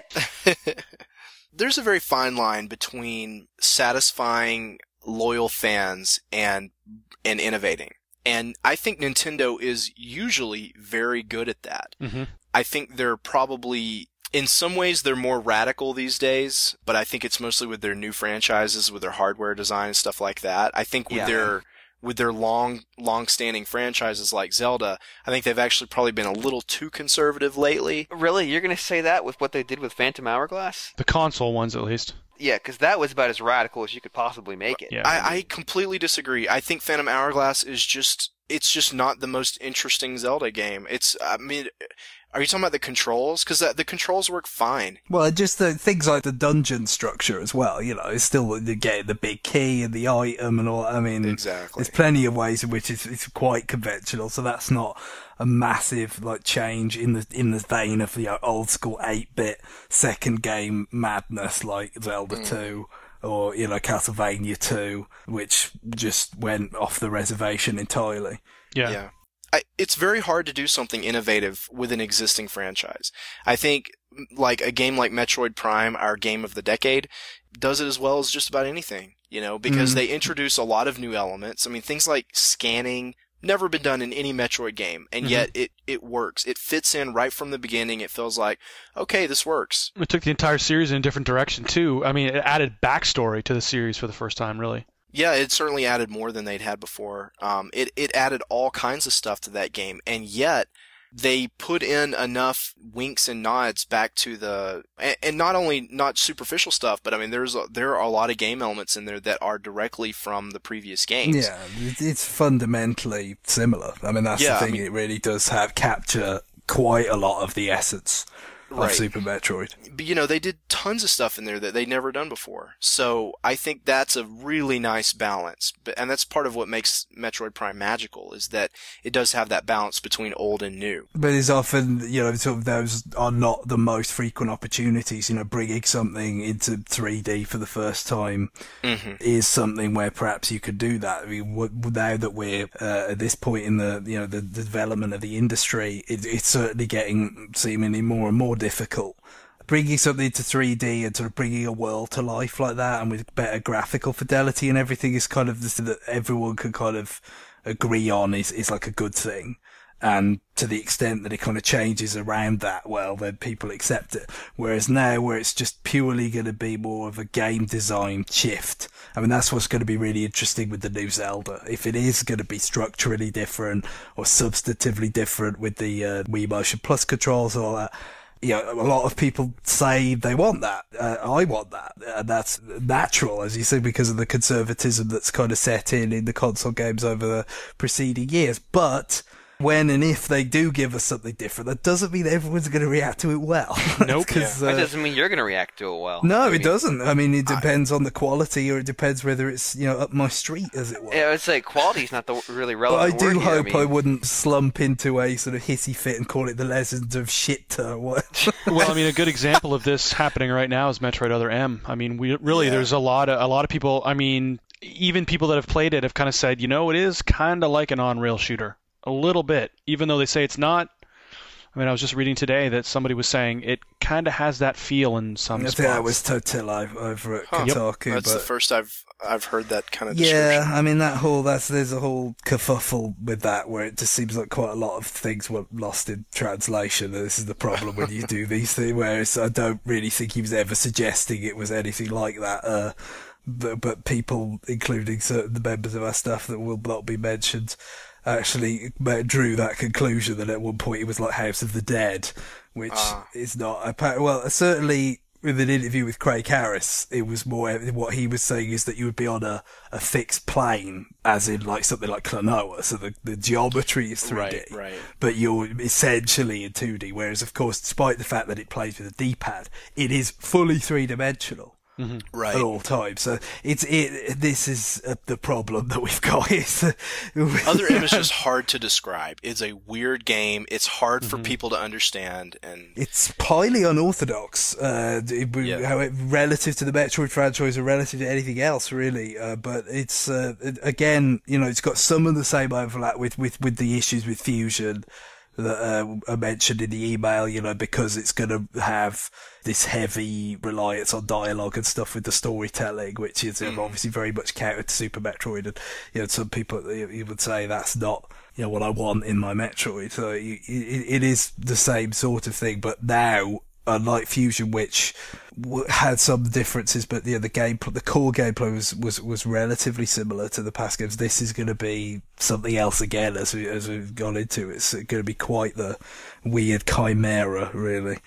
it! There's a very fine line between satisfying loyal fans and and innovating. And I think Nintendo is usually very good at that. hmm I think they're probably, in some ways, they're more radical these days, but I think it's mostly with their new franchises, with their hardware design and stuff like that. I think with Yeah. their with their long, long-standing franchises like Zelda, I think they've actually probably been a little too conservative lately. Really, you're gonna say that with what they did with Phantom Hourglass? The console ones, at least. Yeah, because that was about as radical as you could possibly make it. Yeah. I, I completely disagree. I think Phantom Hourglass is just, it's just not the most interesting Zelda game. It's, I mean, are you talking about the controls? Because the, the controls work fine. Well, just the things like the dungeon structure as well, you know, it's still the getting the big key and the item and all. I mean, Exactly. there's plenty of ways in which it's, it's quite conventional, so that's not a massive like change in the in the vein of the you know, old school eight bit second game madness like Zelda Mm. two or you know Castlevania two, which just went off the reservation entirely. Yeah. Yeah. I, it's very hard to do something innovative with an existing franchise. I think, like, a game like Metroid Prime, our game of the decade, does it as well as just about anything, you know, because Mhm. they introduce a lot of new elements. I mean, things like scanning, never been done in any Metroid game, and Mhm. yet it, it works. It fits in right from the beginning. It feels like, okay, this works. It took the entire series in a different direction, too. I mean, it added backstory to the series for the first time, really. Yeah, it certainly added more than they'd had before. Um, it, it added all kinds of stuff to that game, and yet they put in enough winks and nods back to the, and, and not only not superficial stuff, but I mean, there's a, there are a lot of game elements in there that are directly from the previous games. Yeah, it- it's fundamentally similar. I mean, that's Yeah, the I thing. mean- it really does have capture quite a lot of the essence Right. of Super Metroid. But, you know, they did tons of stuff in there that they'd never done before. So I think that's a really nice balance. But, and that's part of what makes Metroid Prime magical, is that it does have that balance between old and new. But it's often, you know, sort of those are not the most frequent opportunities. You know, bringing something into three D for the first time Mm-hmm. is something where perhaps you could do that. I mean, w- now that we're uh, at this point in the, you know, the, the development of the industry, it, it's certainly getting seemingly more and more difficult. Bringing something to three D and sort of bringing a world to life like that, and with better graphical fidelity and everything, is kind of this that everyone can kind of agree on is, is like a good thing. And to the extent that it kind of changes around that, well, then people accept it. Whereas now, where it's just purely going to be more of a game design shift, I mean, that's what's going to be really interesting with the new Zelda. If it is going to be structurally different or substantively different with the uh, Wii Motion Plus controls and all that, you know, a lot of people say they want that. Uh, I want that. And that's natural, as you say, because of the conservatism that's kind of set in in the console games over the preceding years. But when and if they do give us something different, that doesn't mean everyone's going to react to it well. Nope. Yeah. uh, that doesn't mean you're going to react to it well. No, I it mean, doesn't. I mean, it depends I, on the quality, or it depends whether it's, you know, up my street, as it were. Yeah, I would say quality's not the really But relevant I do word here. hope I, mean, I wouldn't slump into a sort of hissy fit and call it the Legends of Shitta or whatever. Well, I mean, a good example of this happening right now is Metroid Other M. I mean, we really Yeah. there's a lot of a lot of people. I mean, even people that have played it have kind of said, you know, it is kind of like an on-rail shooter, a little bit, even though they say it's not. I mean, I was just reading today that somebody was saying it kind of has that feel in some I spots. think that was Totilo over at Huh. Kotaku. That's but the first I've I've heard that kind of yeah, description. I mean that whole that's there's a whole kerfuffle with that where it just seems like quite a lot of things were lost in translation. This is the problem when you do these things. Whereas I don't really think he was ever suggesting it was anything like that. Uh, but, but people, including certain the members of our staff that will not be mentioned, actually drew that conclusion that at one point it was like House of the Dead, which Ah. is not apparent. Well, certainly with an interview with Craig Harris, it was more what he was saying is that you would be on a, a fixed plane, as in like something like Klonoa, so the, the geometry is three D, Right, right. but you're essentially in two D. Whereas, of course, despite the fact that it plays with a D-pad, it is fully three dimensional. Right. At all times, so it's it. This is uh, the problem that we've got. Is uh, Other M is just hard to describe. It's a weird game. It's hard for people to understand, and It's highly unorthodox, uh, it- Yeah. how it, relative to the Metroid franchise or relative to anything else, really. Uh, but it's uh, it- again, you know, it's got some of the same overlap with with, with the issues with Fusion that uh, are mentioned in the email, you know, because it's going to have this heavy reliance on dialogue and stuff with the storytelling, which is uh, obviously very much counter to Super Metroid. And, you know, some people, you you would say that's not, you know, what I want in my Metroid. So it, it, it is the same sort of thing, but now, unlike Fusion, which w- had some differences, but you know, the game, the core gameplay was, was, was relatively similar to the past games. This is going to be something else again, as we as we've gone into. It's going to be quite the weird chimera, really.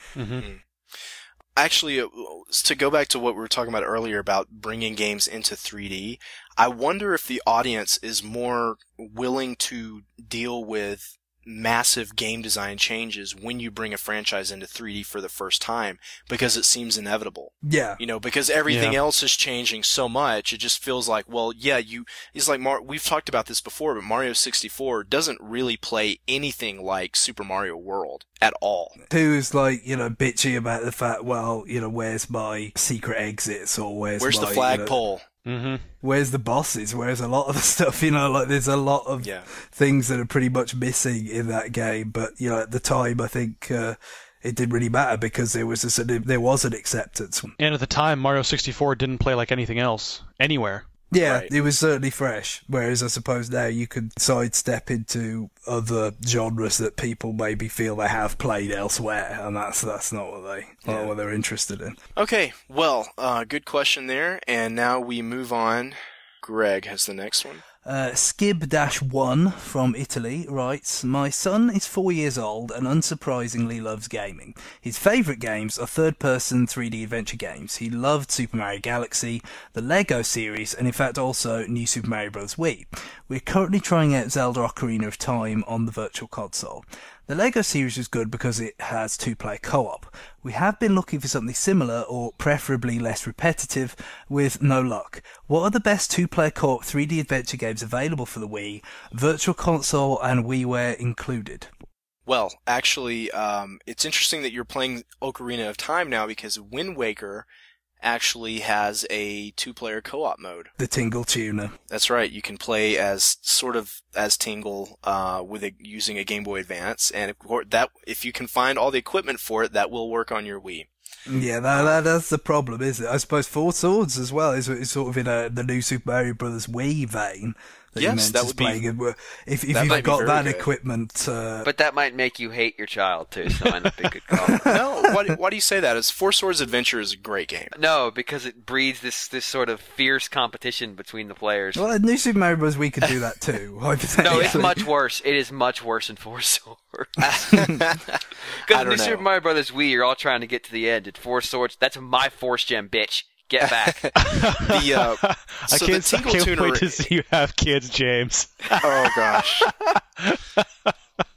actually, uh, to go back to what we were talking about earlier about bringing games into three D, I wonder if the audience is more willing to deal with massive game design changes when you bring a franchise into three D for the first time, because it seems inevitable. Yeah. You know, because everything Yeah. else is changing so much, it just feels like, well, yeah, you, it's like, Mar- we've talked about this before, but Mario sixty-four doesn't really play anything like Super Mario World at all. Who's like, you know, bitchy about the fact, well, you know, where's my secret exits, or where's Where's my, the you know, flagpole? Mm-hmm. where's the bosses? Where's a lot of the stuff? You know, like there's a lot of Yeah. things that are pretty much missing in that game. But you know, at the time, I think uh, it didn't really matter because there was a sort of, there was an acceptance. And at the time, Mario sixty-four didn't play like anything else anywhere. Yeah, Right. it was certainly fresh. Whereas I suppose now you could sidestep into other genres that people maybe feel they have played elsewhere, and that's that's not what they Yeah. not what they're interested in. Okay, well, uh, good question there, and now we move on. Greg has the next one. Uh, Skib one from Italy writes, my son is four years old and unsurprisingly loves gaming. His favourite games are third-person three D adventure games. He loved Super Mario Galaxy, the Lego series, and in fact also New Super Mario Bros. Wii. We're currently trying out Zelda Ocarina of Time on the Virtual Console. The LEGO series is good because it has two-player co-op. We have been looking for something similar, or preferably less repetitive, with no luck. What are the best two-player co-op three D adventure games available for the Wii, Virtual Console and WiiWare included? Well, actually, um, it's interesting that you're playing Ocarina of Time now, because Wind Waker actually has a two-player co-op mode. The Tingle Tuner. That's right. You can play as sort of as Tingle uh, with a, using a Game Boy Advance, and of course, that if you can find all the equipment for it, that will work on your Wii. Yeah, that, that, that's the problem, isn't it? I suppose Four Swords as well is, is sort of in a, the new Super Mario Bros. Wii vein. That you Yes, mentioned that would be- playing. If, if that you've might be got very that good. equipment, uh, But that might make you hate your child too, so it might not be a good call. No, why, why do you say that? It's Four Swords Adventure is a great game. No, because it breeds this, this sort of fierce competition between the players. well, New Super Mario Bros. Wii could do that too. No, it's hypothetically. much worse. It is much worse than Four Swords. I Because don't New know. Super Mario Brothers Wii, you're all trying to get to the end. At Four Swords, that's my Force Gem, bitch. Get back. The uh, I so can't, the I Tingle can't Tuner. wait to see you have kids, James. Oh gosh.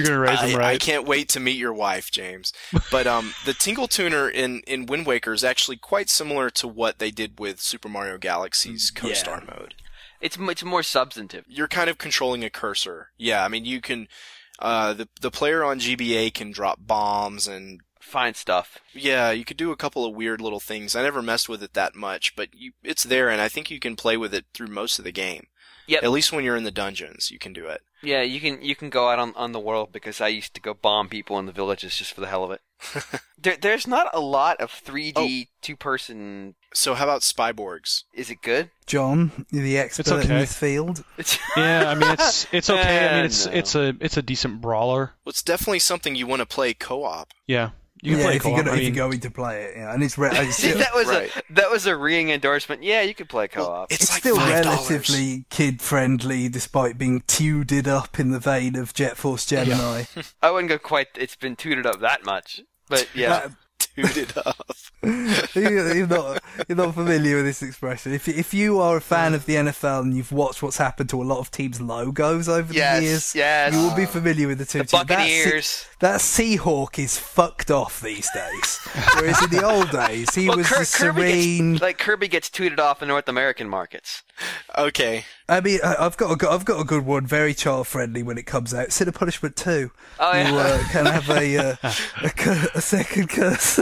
You're gonna raise them I, right. I can't wait to meet your wife, James. But um, the Tingle Tuner in, in Wind Waker is actually quite similar to what they did with Super Mario Galaxy's Co-Star Yeah. mode. It's it's more substantive. You're kind of controlling a cursor. Yeah, I mean, you can, uh, the, the player on G B A can drop bombs and, Fine stuff. yeah, you could do a couple of weird little things. I never messed with it that much, but you, it's there, and I think you can play with it through most of the game. Yep. At least when you're in the dungeons, you can do it. Yeah, you can you can go out on, on the world because I used to go bomb people in the villages just for the hell of it. there, there's not a lot of three D Oh. two-person. So how about Spyborgs? Is it good? John, you're the expert okay. in this field. Yeah, I mean it's it's okay. I mean it's Uh, no. it's a it's a decent brawler. Well, it's definitely something you want to play co-op. Yeah, you can yeah, play if you're, co-op. gonna, I if you're mean, going to play it, yeah, and it's, re- it's See, still, that was Right. a that was a ringing endorsement. Yeah, you could play co-op. It's, it's like still five dollars. relatively kid-friendly, despite being tooted up in the vein of Jet Force Gemini. I wouldn't go quite. It's been tooted up that much, but yeah. Uh, Tooted up. you're, you're not you're not familiar with this expression. If if you are a fan of the N F L and you've watched what's happened to a lot of teams' logos over Yes, the years, yes. you will be familiar with the two. The teams. That Se- Buccaneers. That Seahawk is fucked off these days, whereas in the old days he Well, was Kir- the Kirby serene. gets, like Kirby gets tooted off in North American markets. Okay. I mean, I- I've got a, go- I've got a good one, very child friendly when it comes out. Sin of Punishment two. Oh, yeah. You uh, can have a uh, a, cur- a second curse.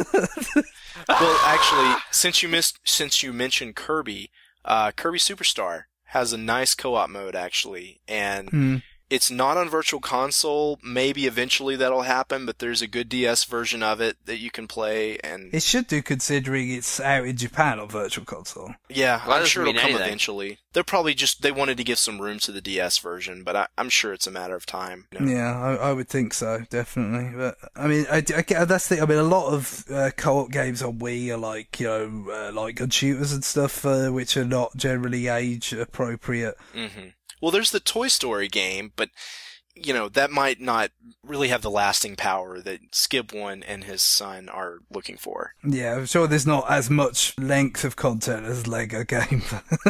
Well, actually, since you missed, since you mentioned Kirby, uh, Kirby Superstar has a nice co-op mode actually, and Hmm. it's not on Virtual Console. Maybe eventually that'll happen, but there's a good D S version of it that you can play, and It should do, considering it's out in Japan on Virtual Console. yeah, Well, that I'm doesn't sure it'll mean come anything. eventually. They're probably just they wanted to give some room to the D S version, but I, I'm sure it's a matter of time. you know. Yeah, I, I would think so, definitely. But I mean, I, I get- that's the. I mean, a lot of uh, co-op games on Wii are like you know, uh, like gun shooters and stuff, uh, which are not generally age appropriate. hmm Well, there's the Toy Story game, but you know that might not really have the lasting power that Skip One and his son are looking for. Yeah, I'm sure there's not as much length of content as Lego game.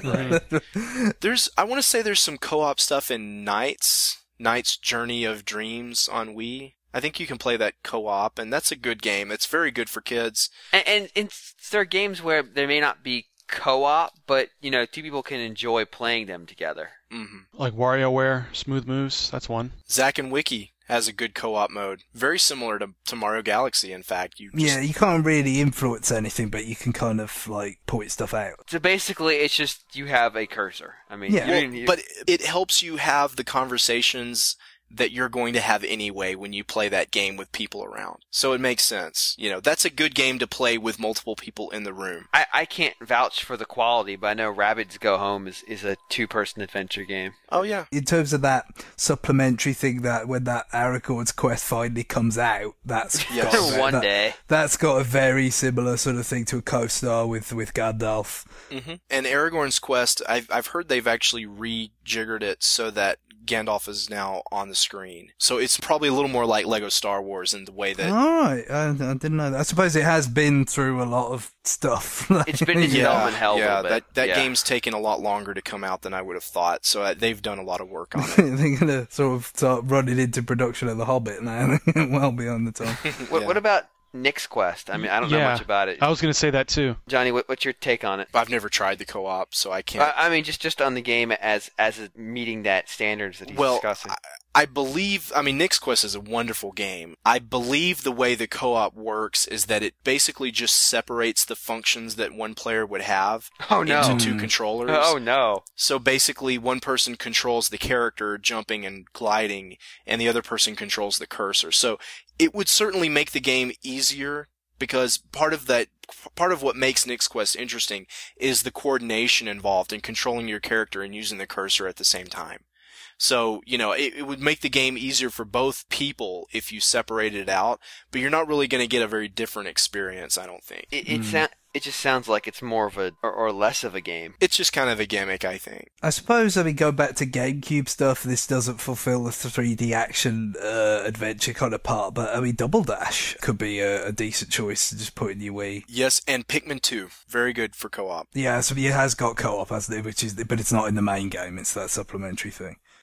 There's, I want to say there's some co-op stuff in Knights, Knight's Journey of Dreams on Wii. I think you can play that co-op, and that's a good game. It's very good for kids. And, and, and there are games where there may not be co-op, but you know, two people can enjoy playing them together. hmm like WarioWare, Smooth Moves. That's one. Zack and Wiki has a good co-op mode, very similar to, to Mario Galaxy. In fact, you just, Yeah, you can't really influence anything, but you can kind of like point stuff out. So basically, it's just you have a cursor. I mean, Yeah. you Well, didn't- you- but it helps you have the conversations that you're going to have anyway when you play that game with people around. So it makes sense. You know, that's a good game to play with multiple people in the room. I, I can't vouch for the quality, but I know Rabbids Go Home is, is a two-person adventure game. Oh yeah. In terms of that supplementary thing, that when that Aragorn's quest finally comes out, that's Yes. got a- One that- day. That's got a very similar sort of thing to a co-star with with Gandalf. hmm And Aragorn's Quest, I've I've heard they've actually rejiggered it so that Gandalf is now on the screen. So it's probably a little more like Lego Star Wars in the way that. All right, I, I didn't know that. I suppose it has been through a lot of stuff. It's been in development hell a yeah, little bit. that that Yeah. game's taken a lot longer to come out than I would have thought. So uh, they've done a lot of work on it. They're gonna sort of start running into production of The Hobbit now, well beyond the time. What, Yeah. what about Nick's Quest? I mean, I don't know Yeah. much about it. I was going to say that too. Johnny, what, what's your take on it? I've never tried the co-op, so I can't. I, I mean, just, just on the game as as a, meeting that standards that he's Well, discussing. I believe, I mean, Nick's Quest is a wonderful game. I believe the way the co-op works is that it basically just separates the functions that one player would have Oh, no. into two Mm. controllers. Oh no! So basically, one person controls the character jumping and gliding, and the other person controls the cursor. So it would certainly make the game easier, because part of that, part of what makes Nick's Quest interesting is the coordination involved in controlling your character and using the cursor at the same time. So, you know, it, it would make the game easier for both people if you separated it out, but you're not really going to get a very different experience, I don't think. It it, Mm. sound, it just sounds like it's more of a or, or less of a game. It's just kind of a gimmick, I think. I suppose, I mean, go back to GameCube stuff, this doesn't fulfill the three D action uh, adventure kind of part, but I mean, Double Dash could be a, a decent choice to just put in your Wii. Yes, and Pikmin two, very good for co-op. Yeah, so it has got co-op, hasn't it? Which is, but it's not in the main game, it's that supplementary thing.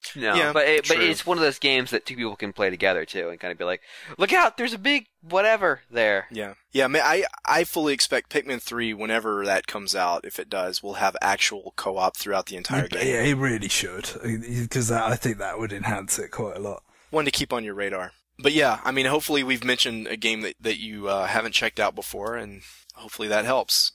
No, Yeah, but it, but true. it's one of those games that two people can play together too, and kind of be like, "Look out! There's a big whatever there." Yeah, yeah. Man, I I fully expect Pikmin three, whenever that comes out, if it does, will have actual co-op throughout the entire game. Yeah, it really should, because I think that would enhance it quite a lot. One to keep on your radar. But yeah, I mean, hopefully we've mentioned a game that that you uh, haven't checked out before, and hopefully that helps.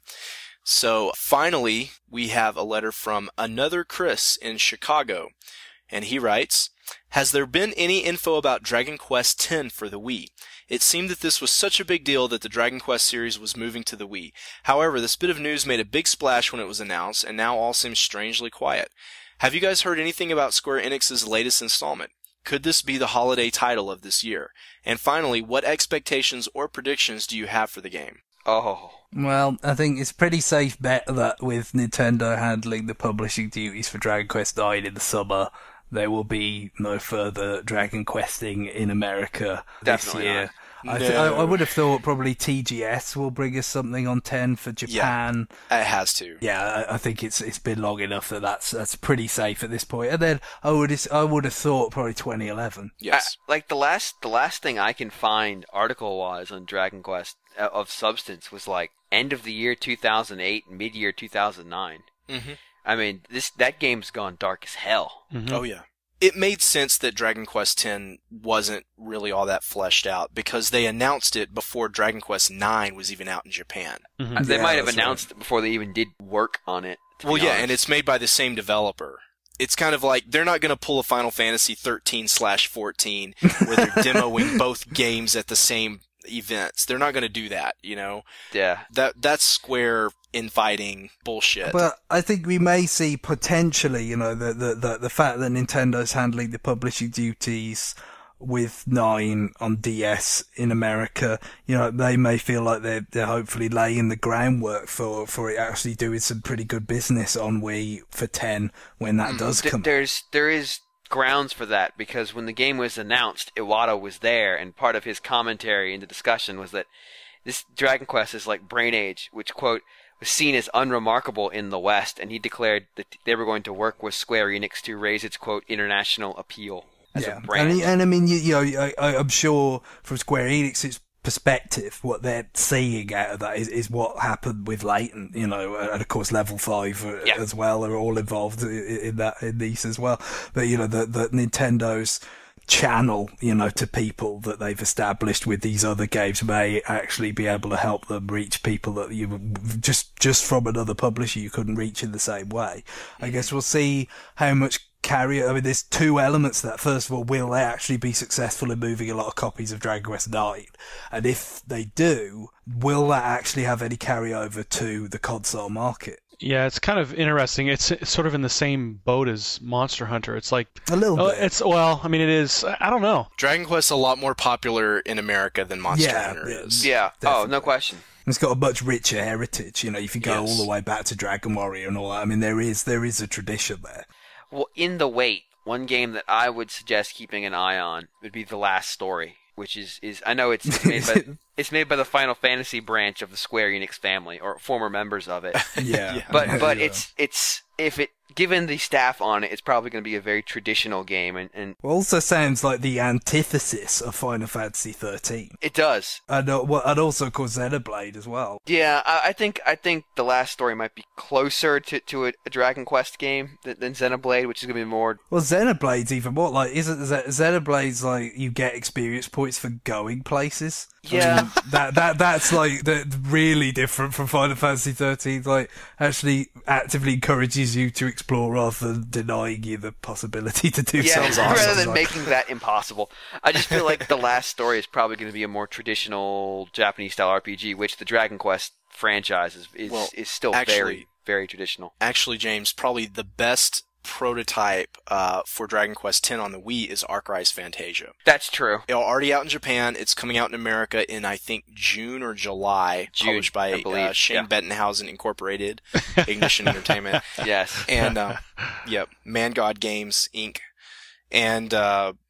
So finally, we have a letter from another Chris in Chicago, and he writes, "Has there been any info about Dragon Quest X for the Wii? It seemed that this was such a big deal that the Dragon Quest series was moving to the Wii. However, this bit of news made a big splash when it was announced, and now all seems strangely quiet. Have you guys heard anything about Square Enix's latest installment? Could this be the holiday title of this year? And finally, what expectations or predictions do you have for the game?" Oh. Well, I think it's a pretty safe bet that with Nintendo handling the publishing duties for Dragon Quest nine in the summer, there will be no further Dragon Questing in America Definitely this year. not. I, th- No. I, I would have thought probably T G S will bring us something on ten for Japan. It has to. Yeah, I, I think it's it's been long enough that that's that's pretty safe at this point. And then I would I would have thought probably twenty eleven. Yes. I- like the last the last thing I can find article wise on Dragon Quest uh, of substance was like end of the year two thousand eight, mid year two thousand nine. Mm-hmm. I mean, this that game's gone dark as hell. Mhm. Oh yeah. It made sense that Dragon Quest X wasn't really all that fleshed out because they announced it before Dragon Quest nine was even out in Japan. Mhm. They Yeah, might have that's announced it before they even did work on it. to Well, be yeah, honest. and it's made by the same developer. It's kind of like they're not going to pull a Final Fantasy thirteen slash fourteen where they're demoing both games at the same events. They're not going to do that, you know? yeah. That That's Square infighting bullshit. But I think we may see potentially, you know, the the the, the fact that Nintendo's handling the publishing duties with nine on D S in America, you know, they may feel like they're, they're hopefully laying the groundwork for, for it actually doing some pretty good business on Wii for ten when that does Th- come. there's there is grounds for that because when the game was announced, Iwata was there, and part of his commentary in the discussion was that this Dragon Quest is like Brain Age, which quote was seen as unremarkable in the West, and he declared that they were going to work with Square Enix to raise its quote international appeal as Yeah, a brand. and, and I mean, you, you know, I, I- I'm sure from Square Enix's perspective, what they're seeing out of that is, is what happened with Layton, you know, and of course Level Five uh, Yeah. as well are all involved in, in that in these as well. But you know, the the Nintendo's channel, you know, to people that they've established with these other games may actually be able to help them reach people that you just just from another publisher you couldn't reach in the same way. I guess we'll see how much carry. I mean, there's two elements to that. First of all, will they actually be successful in moving a lot of copies of Dragon Quest nine? And if they do, will that actually have any carryover to the console market? Yeah, it's kind of interesting. It's, it's sort of in the same boat as Monster Hunter. It's like A little oh, bit. it's well, I mean, it is. I don't know. Dragon Quest's a lot more popular in America than Monster Yeah, Hunter yeah. is. yeah. Oh, Definitely. no question. It's got a much richer heritage. You know, if you go Yes. all the way back to Dragon Warrior and all that, I mean, there is there is a tradition there. Well, in the wait, one game that I would suggest keeping an eye on would be The Last Story, which is, is I know it's, it's made by it's made by the Final Fantasy branch of the Square Enix family or former members of it. Yeah, Yeah. But but Yeah. it's it's if it given the staff on it, it's probably going to be a very traditional game, and, and Well, also sounds like the antithesis of Final Fantasy thirteen, it does. and uh, well, and also of course Xenoblade as well. Yeah, I, I think I think The Last Story might be closer to, to a, a Dragon Quest game than, than Xenoblade, which is going to be more. Well, Xenoblade's even more like isn't Xe- Xenoblade's like you get experience points for going places. I Yeah. mean, that that that's like the, really different from Final Fantasy thirteen. Like actually actively encourages you to explore rather than denying you the possibility to do Yeah, something. rather than Like- making that impossible. I just feel like The Last Story is probably going to be a more traditional Japanese style R P G, which the Dragon Quest franchise is is, Well, is still actually- very very traditional. Actually, James, probably the best prototype uh, for Dragon Quest X on the Wii is Arc Rise Fantasia. That's true. It's already out in Japan. It's coming out in America in, I think, June or July. June, published by I believe, uh, Shane yeah. Bettenhausen Incorporated, Ignition Entertainment. Yes. And, uh, yep, Man God Games, Incorporated. And, uh,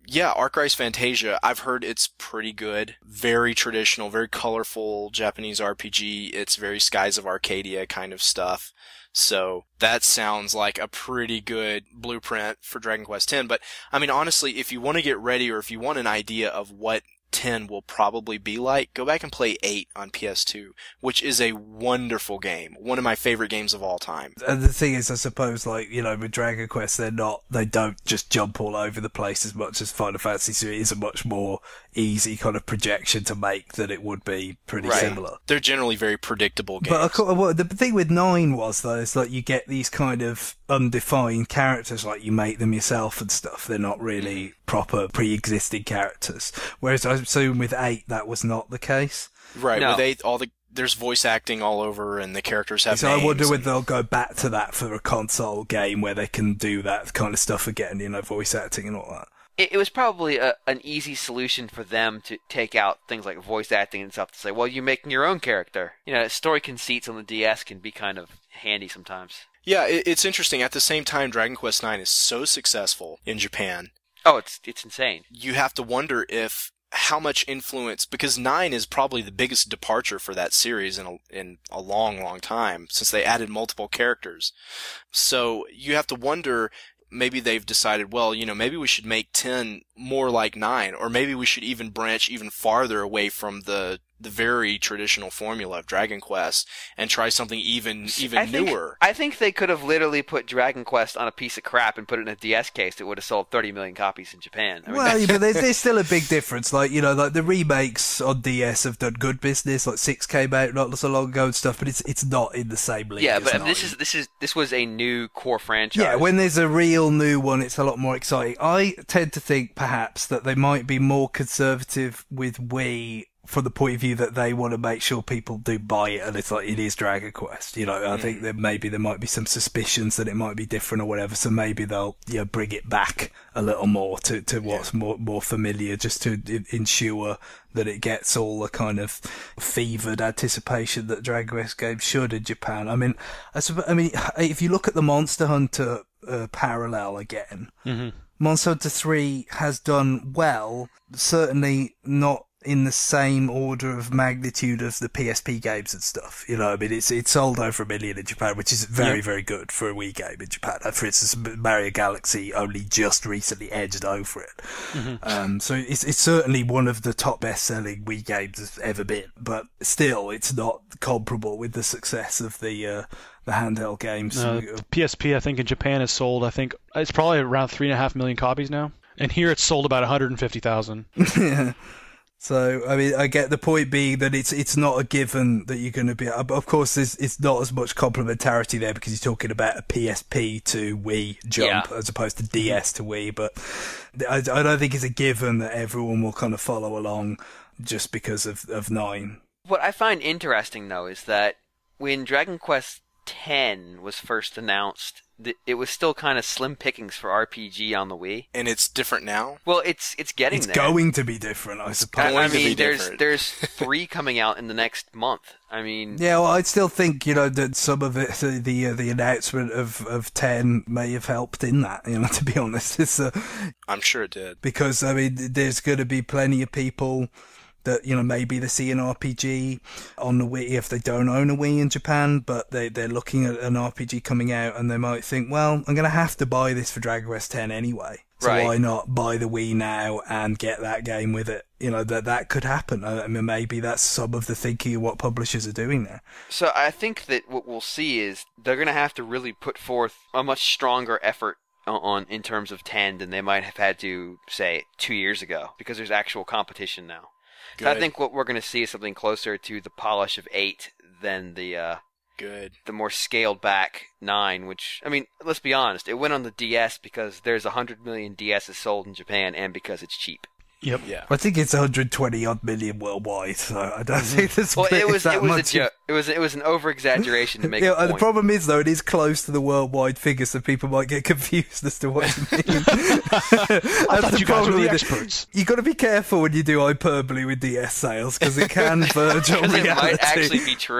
Yeah, Arc-Rise Fantasia, I've heard it's pretty good. Very traditional, very colorful Japanese R P G. It's very Skies of Arcadia kind of stuff. So that sounds like a pretty good blueprint for Dragon Quest X. But, I mean, honestly, if you want to get ready or if you want an idea of what ten will probably be like, go back and play eight on P S two, which is a wonderful game. One of my favorite games of all time. And the thing is, I suppose, like, you know, with Dragon Quest, they're not, they don't just jump all over the place as much as Final Fantasy. So it is a much more easy kind of projection to make than it would be pretty Right. similar. They're generally very predictable games. But of course, well, the thing with nine was, though, is like you get these kind of undefined characters, like you make them yourself and stuff. They're not really proper pre-existing characters. Whereas I assume with eight, that was not the case. Right, No. with eight, all the, there's voice acting all over and the characters have So names. I wonder and- whether they'll go back to that for a console game where they can do that kind of stuff again, you know, voice acting and all that. It, it was probably a, an easy solution for them to take out things like voice acting and stuff to say, well, you're making your own character. You know, story conceits on the D S can be kind of handy sometimes. Yeah, it, it's interesting. At the same time, Dragon Quest nine is so successful in Japan, Oh, it's it's insane. you have to wonder if how much influence, because nine is probably the biggest departure for that series in a, in a long, long time, since they added multiple characters. So you have to wonder, maybe they've decided, well, you know, maybe we should make ten more like nine, or maybe we should even branch even farther away from the the very traditional formula of Dragon Quest and try something even even I think, newer. I think they could have literally put Dragon Quest on a piece of crap and put it in a D S case that would have sold thirty million copies in Japan. I mean, Well, that's- yeah, but there's, there's still a big difference. Like, you know, like the remakes on D S have done good business. Like six came out not so long ago and stuff, but it's it's not in the same league. yeah, as but I mean, nine. this is this is this was a new core franchise. Yeah, when there's a real new one, it's a lot more exciting. I tend to think perhaps that they might be more conservative with Wii from the point of view that they want to make sure people do buy it, and it's like it is Dragon Quest. You know, I think that maybe there might be some suspicions that it might be different or whatever. So maybe they'll you know bring it back a little more to to what's more more familiar, just to i- ensure that it gets all the kind of fevered anticipation that Dragon Quest games should in Japan. I mean, I, supp- I mean, if you look at the Monster Hunter uh, parallel again, Monster Hunter three has done well, certainly not in the same order of magnitude as the P S P games and stuff. You know, I mean, it's it's sold over a million in Japan, which is very, very good for a Wii game in Japan. Uh, For instance, Mario Galaxy only just recently edged over it. Um, so it's it's certainly one of the top best-selling Wii games has ever been, but still, it's not comparable with the success of the uh, the handheld games. Uh, P S P, I think, in Japan has sold, I think, it's probably around three and a half million copies now. And here it's sold about one hundred fifty thousand. Yeah. So, I mean, I get the point being that it's it's not a given that you're going to be... Of course, there's, it's not as much complementarity there because you're talking about a P S P to Wii jump Yeah. as opposed to D S to Wii, but I, I don't think it's a given that everyone will kind of follow along just because of, of nine. What I find interesting, though, is that when Dragon Quest X was first announced, th- it was still kind of slim pickings for R P G on the Wii. And it's different now. Well, it's it's getting It's there. going to be different, I suppose. I, I going to mean, be there's different. there's three coming out in the next month. I mean, Yeah, well, I'd still think, you know, that some of it, the the, uh, the announcement of, of ten may have helped in that, you know, to be honest. It's, uh, I'm sure it did. because, I mean, there's going to be plenty of people that, you know, maybe they see an R P G on the Wii if they don't own a Wii in Japan, but they, they're looking at an R P G coming out and they might think, well, I'm going to have to buy this for Dragon Quest X anyway. So Right. why not buy the Wii now and get that game with it? You know, that that could happen. I mean, maybe that's some of the thinking of what publishers are doing there. so I think that what we'll see is they're going to have to really put forth a much stronger effort on, on in terms of ten than they might have had to, say, two years ago, because there's actual competition now. So I Good. think what we're going to see is something closer to the polish of eight than the uh, Good. the more scaled back nine. Which, I mean, let's be honest, it went on the D S because there's a hundred million D S's sold in Japan, and because it's cheap. Yep. Yeah. I think it's one hundred twenty odd million worldwide, so I don't think there's Well, it was that it was a much. joke. It was it was an over exaggeration to make Yeah, a and the point. problem is though, it is close to the worldwide figure, so people might get confused as to what you mean. I thought you guys were the experts. You got to be careful when you do hyperbole with D S sales because it can verge on Because reality. it might actually be true.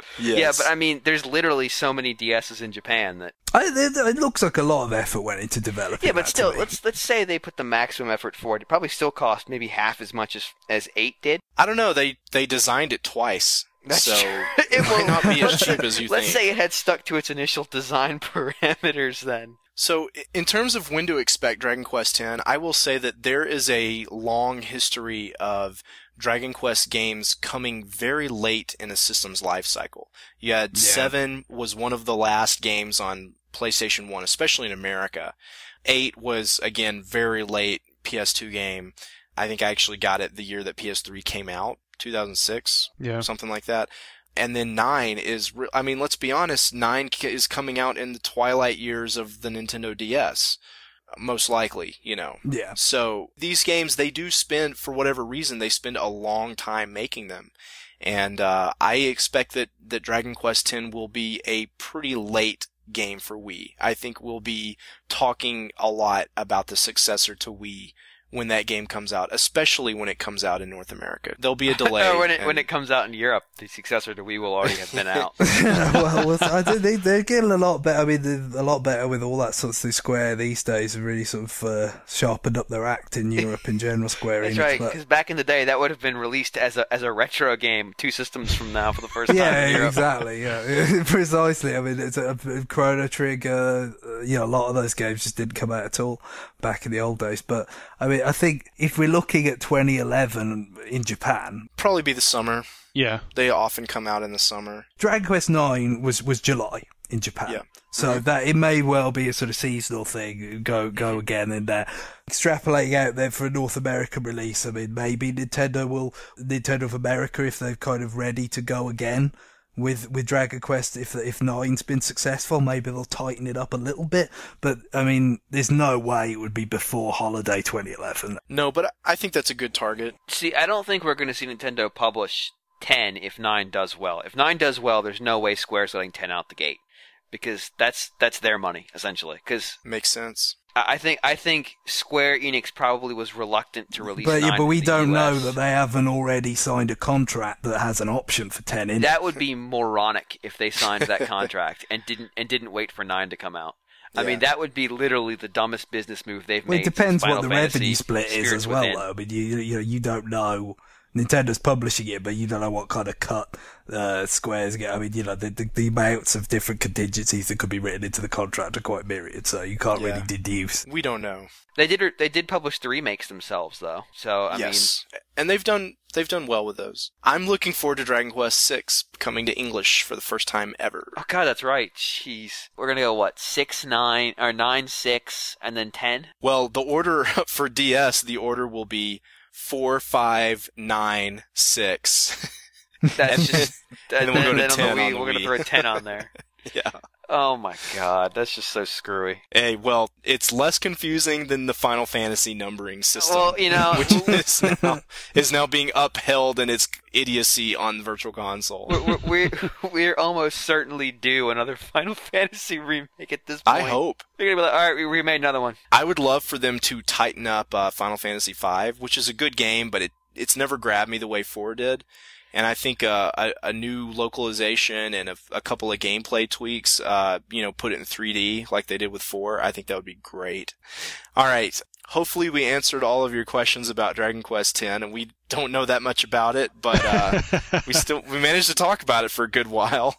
Yes. Yeah, but I mean, there's literally so many D S's in Japan that. I, it, it looks like a lot of effort went into developing. Yeah, but that still, to me. let's let's say they put the maximum effort forward. It probably still cost maybe half as much as as eight did. I don't know. They they designed it twice, That's so true. it might not be as cheap as you Let's think. say it had stuck to its initial design parameters then. So, in terms of when to expect Dragon Quest X, I will say that there is a long history of Dragon Quest games coming very late in a system's life cycle. You had Yeah. seven was one of the last games on PlayStation one, especially in America. eight was, again, very late P S two game. I think I actually got it the year that P S three came out, two thousand six, Yeah. something like that. And then nine is, re- I mean, let's be honest, nine is coming out in the twilight years of the Nintendo D S. Most likely, you know. Yeah. So these games, they do spend, for whatever reason, they spend a long time making them. And uh, I expect that, that Dragon Quest X will be a pretty late game for Wii. I think we'll be talking a lot about the successor to Wii when that game comes out, especially when it comes out in North America. There'll be a delay. Or when it and- when it comes out in Europe, the successor to Wii will already have been out. well, well, I do, they, they're getting a lot better. I mean, they're a lot better with all that sort of thing. Square these days have really sort of uh, sharpened up their act in Europe in general. Square That's Enix, right, but- because back in the day, that would have been released as a as a retro game two systems from now for the first time Yeah, in Europe. exactly. Yeah, precisely. I mean, it's a, a Chrono Trigger. Uh, you know, a lot of those games just didn't come out at all back in the old days. But I mean, I think if we're looking at twenty eleven in Japan, Probably be the summer. Yeah. They often come out in the summer. Dragon Quest nine was was July in Japan. Yeah. So that it may well be a sort of seasonal thing. Go go again in there. Extrapolating out there for a North American release. I mean, maybe Nintendo will Nintendo of America, if they're kind of ready to go again with with Dragon Quest, if if nine's been successful, maybe they'll tighten it up a little bit. But I mean, there's no way it would be before holiday twenty eleven. No, but I think that's a good target. See, I don't think we're going to see Nintendo publish ten if nine does well. If nine does well, there's no way Square's letting ten out the gate, because that's that's their money essentially. Because Makes sense. I think I think Square Enix probably was reluctant to release. But nine yeah, but in we the don't U S. know that they haven't already signed a contract that has an option for ten in it. That would be moronic if they signed that contract and didn't and didn't wait for nine to come out. I Yeah. mean, that would be literally the dumbest business move they've Well, made. it depends since what Final the Fantasy revenue split is Spirits as well, Within. though. I mean, you you know, you don't know. Nintendo's publishing it, but you don't know what kind of cut uh, Square's get. I mean, you know, the, the the amounts of different contingencies that could be written into the contract are quite myriad, so you can't Yeah. really deduce. We don't know. They did they did publish the remakes themselves, though. So I yes. And they've done they've done well with those. I'm looking forward to Dragon Quest six coming to English for the first time ever. mean, oh god, that's right. Jeez, we're gonna go what six nine or nine six and then ten. Well, the order for D S, the order will be four, five, nine, six. That's just And then we'll go to on the ten Wii, on the we're gonna Wii. throw a ten on there. Yeah. Oh my god, that's just so screwy. Hey, well, it's less confusing than the Final Fantasy numbering system. Well, you know, which is now, is now being upheld in its idiocy on the Virtual Console. we're, we're we're almost certainly due another Final Fantasy remake at this point. I hope. They're gonna be like, all right, we remade another one. I would love for them to tighten up uh, Final Fantasy five, which is a good game, but it it's never grabbed me the way four did. And I think uh, a, a new localization and a, a couple of gameplay tweaks, uh, you know, put it in three D like they did with four. I think that would be great. All right. Hopefully we answered all of your questions about Dragon Quest X, and we don't know that much about it, but uh, we still we managed to talk about it for a good while.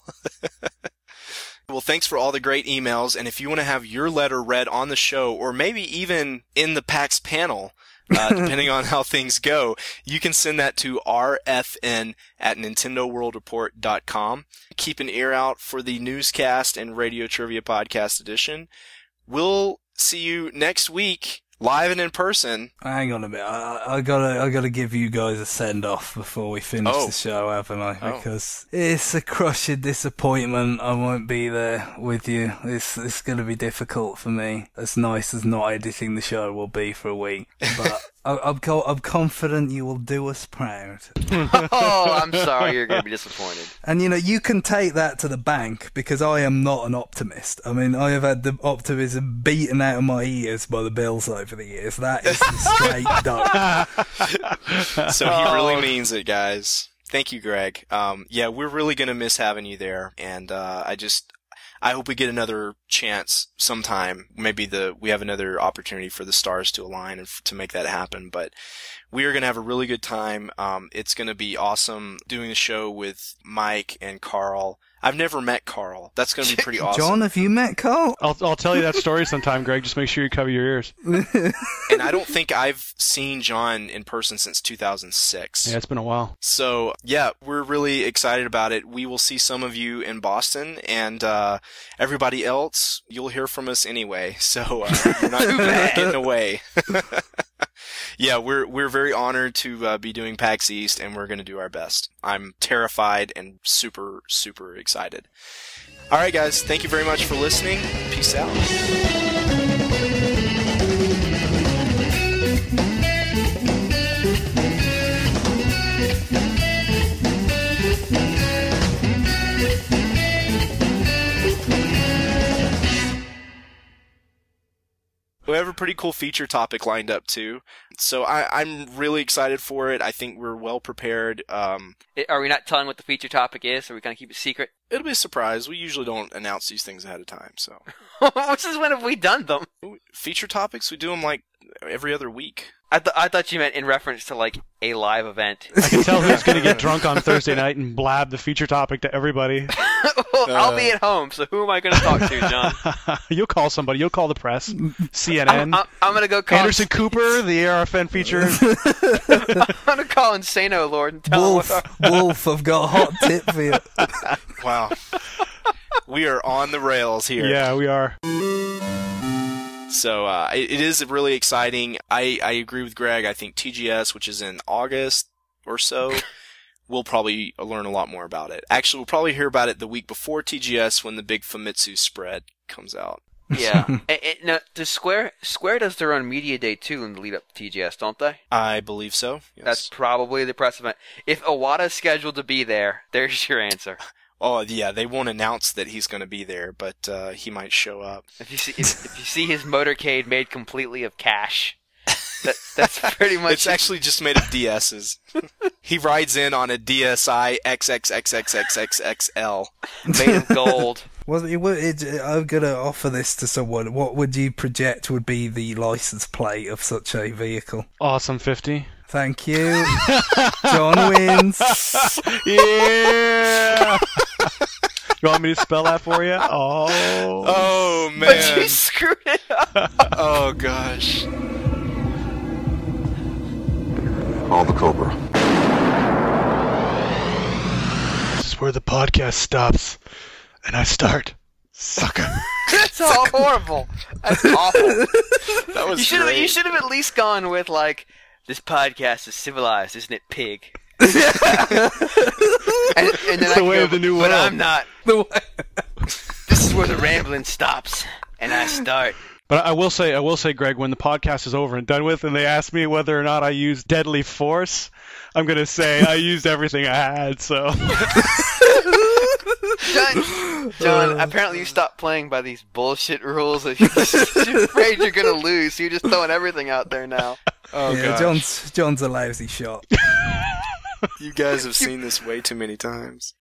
Well, thanks for all the great emails, and if you want to have your letter read on the show, or maybe even in the PAX panel, uh, depending on how things go, you can send that to r f n at nintendo world report dot com. Keep an ear out for the newscast and radio trivia podcast edition. We'll see you next week, live and in person. Hang on a minute, I, I gotta I gotta give you guys a send off before we finish Oh. the show, haven't I? Oh. Because it's a crushing disappointment. I won't be there with you. It's it's gonna be difficult for me. As nice as not editing the show will be for a week, but I, I'm co- I'm confident you will do us proud. Oh, I'm sorry, you're gonna be disappointed. And you know, you can take that to the bank, because I am not an optimist. I mean, I have had the optimism beaten out of my ears by the Bills over the years. That is the straight dope. So he really means it, guys. Thank you, Greg. Um, yeah, we're really going to miss having you there. And, uh, I just, I hope we get another chance sometime. Maybe the, we have another opportunity for the stars to align and f- to make that happen. But we are going to have a really good time. Um, it's going to be awesome doing the show with Mike and Carl. I've never met Carl. That's going to be pretty awesome. John, have you met Carl? I'll I'll tell you that story sometime, Greg. Just make sure you cover your ears. And I don't think I've seen John in person since two thousand six. Yeah, it's been a while. So, yeah, we're really excited about it. We will see some of you in Boston, and uh, everybody else, you'll hear from us anyway. So uh, you're not getting away. Yeah, we're we're very honored to uh, be doing PAX East, and we're going to do our best. I'm terrified and super, super excited. All right, guys, thank you very much for listening. Peace out. We have a pretty cool feature topic lined up too, so I, I'm really excited for it. I think we're well prepared. Um, Are we not telling what the feature topic is? Are we going to keep it secret? It'll be a surprise. We usually don't announce these things ahead of time. So, Which is when have we done them? Feature topics, we do them like every other week. I, th- I thought you meant in reference to like a live event. I can tell who's going to get drunk on Thursday night and blab the feature topic to everybody. Well, I'll be at home, so who am I going to talk to, John? You'll call somebody. You'll call the press. C N N. I'm, I'm, I'm going to go call Anderson Cooper, the A R F N feature. I'm going to call Insano Lord and tell Wolf, him what Wolf, I've got a hot tip for you. Wow. We are on the rails here. Yeah, we are. So uh, it, it is really exciting. I, I agree with Greg. I think T G S, which is in August or so, we'll probably learn a lot more about it. Actually, we'll probably hear about it the week before T G S when the big Famitsu spread comes out. Yeah. and, and, no, does Square Square does their own media day too in the lead up to T G S, don't they? I believe so. Yes. That's probably the press event. If Iwata's scheduled to be there, there's your answer. Oh yeah, they won't announce that he's going to be there, but uh, he might show up. If you see if, if you see his motorcade made completely of cash, that, that's pretty much. It's actually just made of D S's. He rides in on a D S I X X X X X X X L made of gold. Well, it, it, I'm going to offer this to someone. What would you project would be the license plate of such a vehicle? Awesome fifty. Thank you. John wins. Yeah! You want me to spell that for you? Oh. Oh, man. But you screwed it up. Oh, gosh. Call the Cobra. This is where the podcast stops, and I start. Sucker. That's all horrible. That's awful. That was You should have. great. You should have at least gone with like, "This podcast is civilized, isn't it, pig?" and, and then It's I the can way go, of the new but world." I'm not. This is where the rambling stops, and I start. But I will say, I will say, Greg, when the podcast is over and done with, and they ask me whether or not I used deadly force, I'm going to say I used everything I had. So, John, John, apparently you stopped playing by these bullshit rules. That you're, just, you're afraid you're going to lose, so you're just throwing everything out there now. Oh, yeah, gosh. John's John's a lousy shot. You guys have seen this way too many times.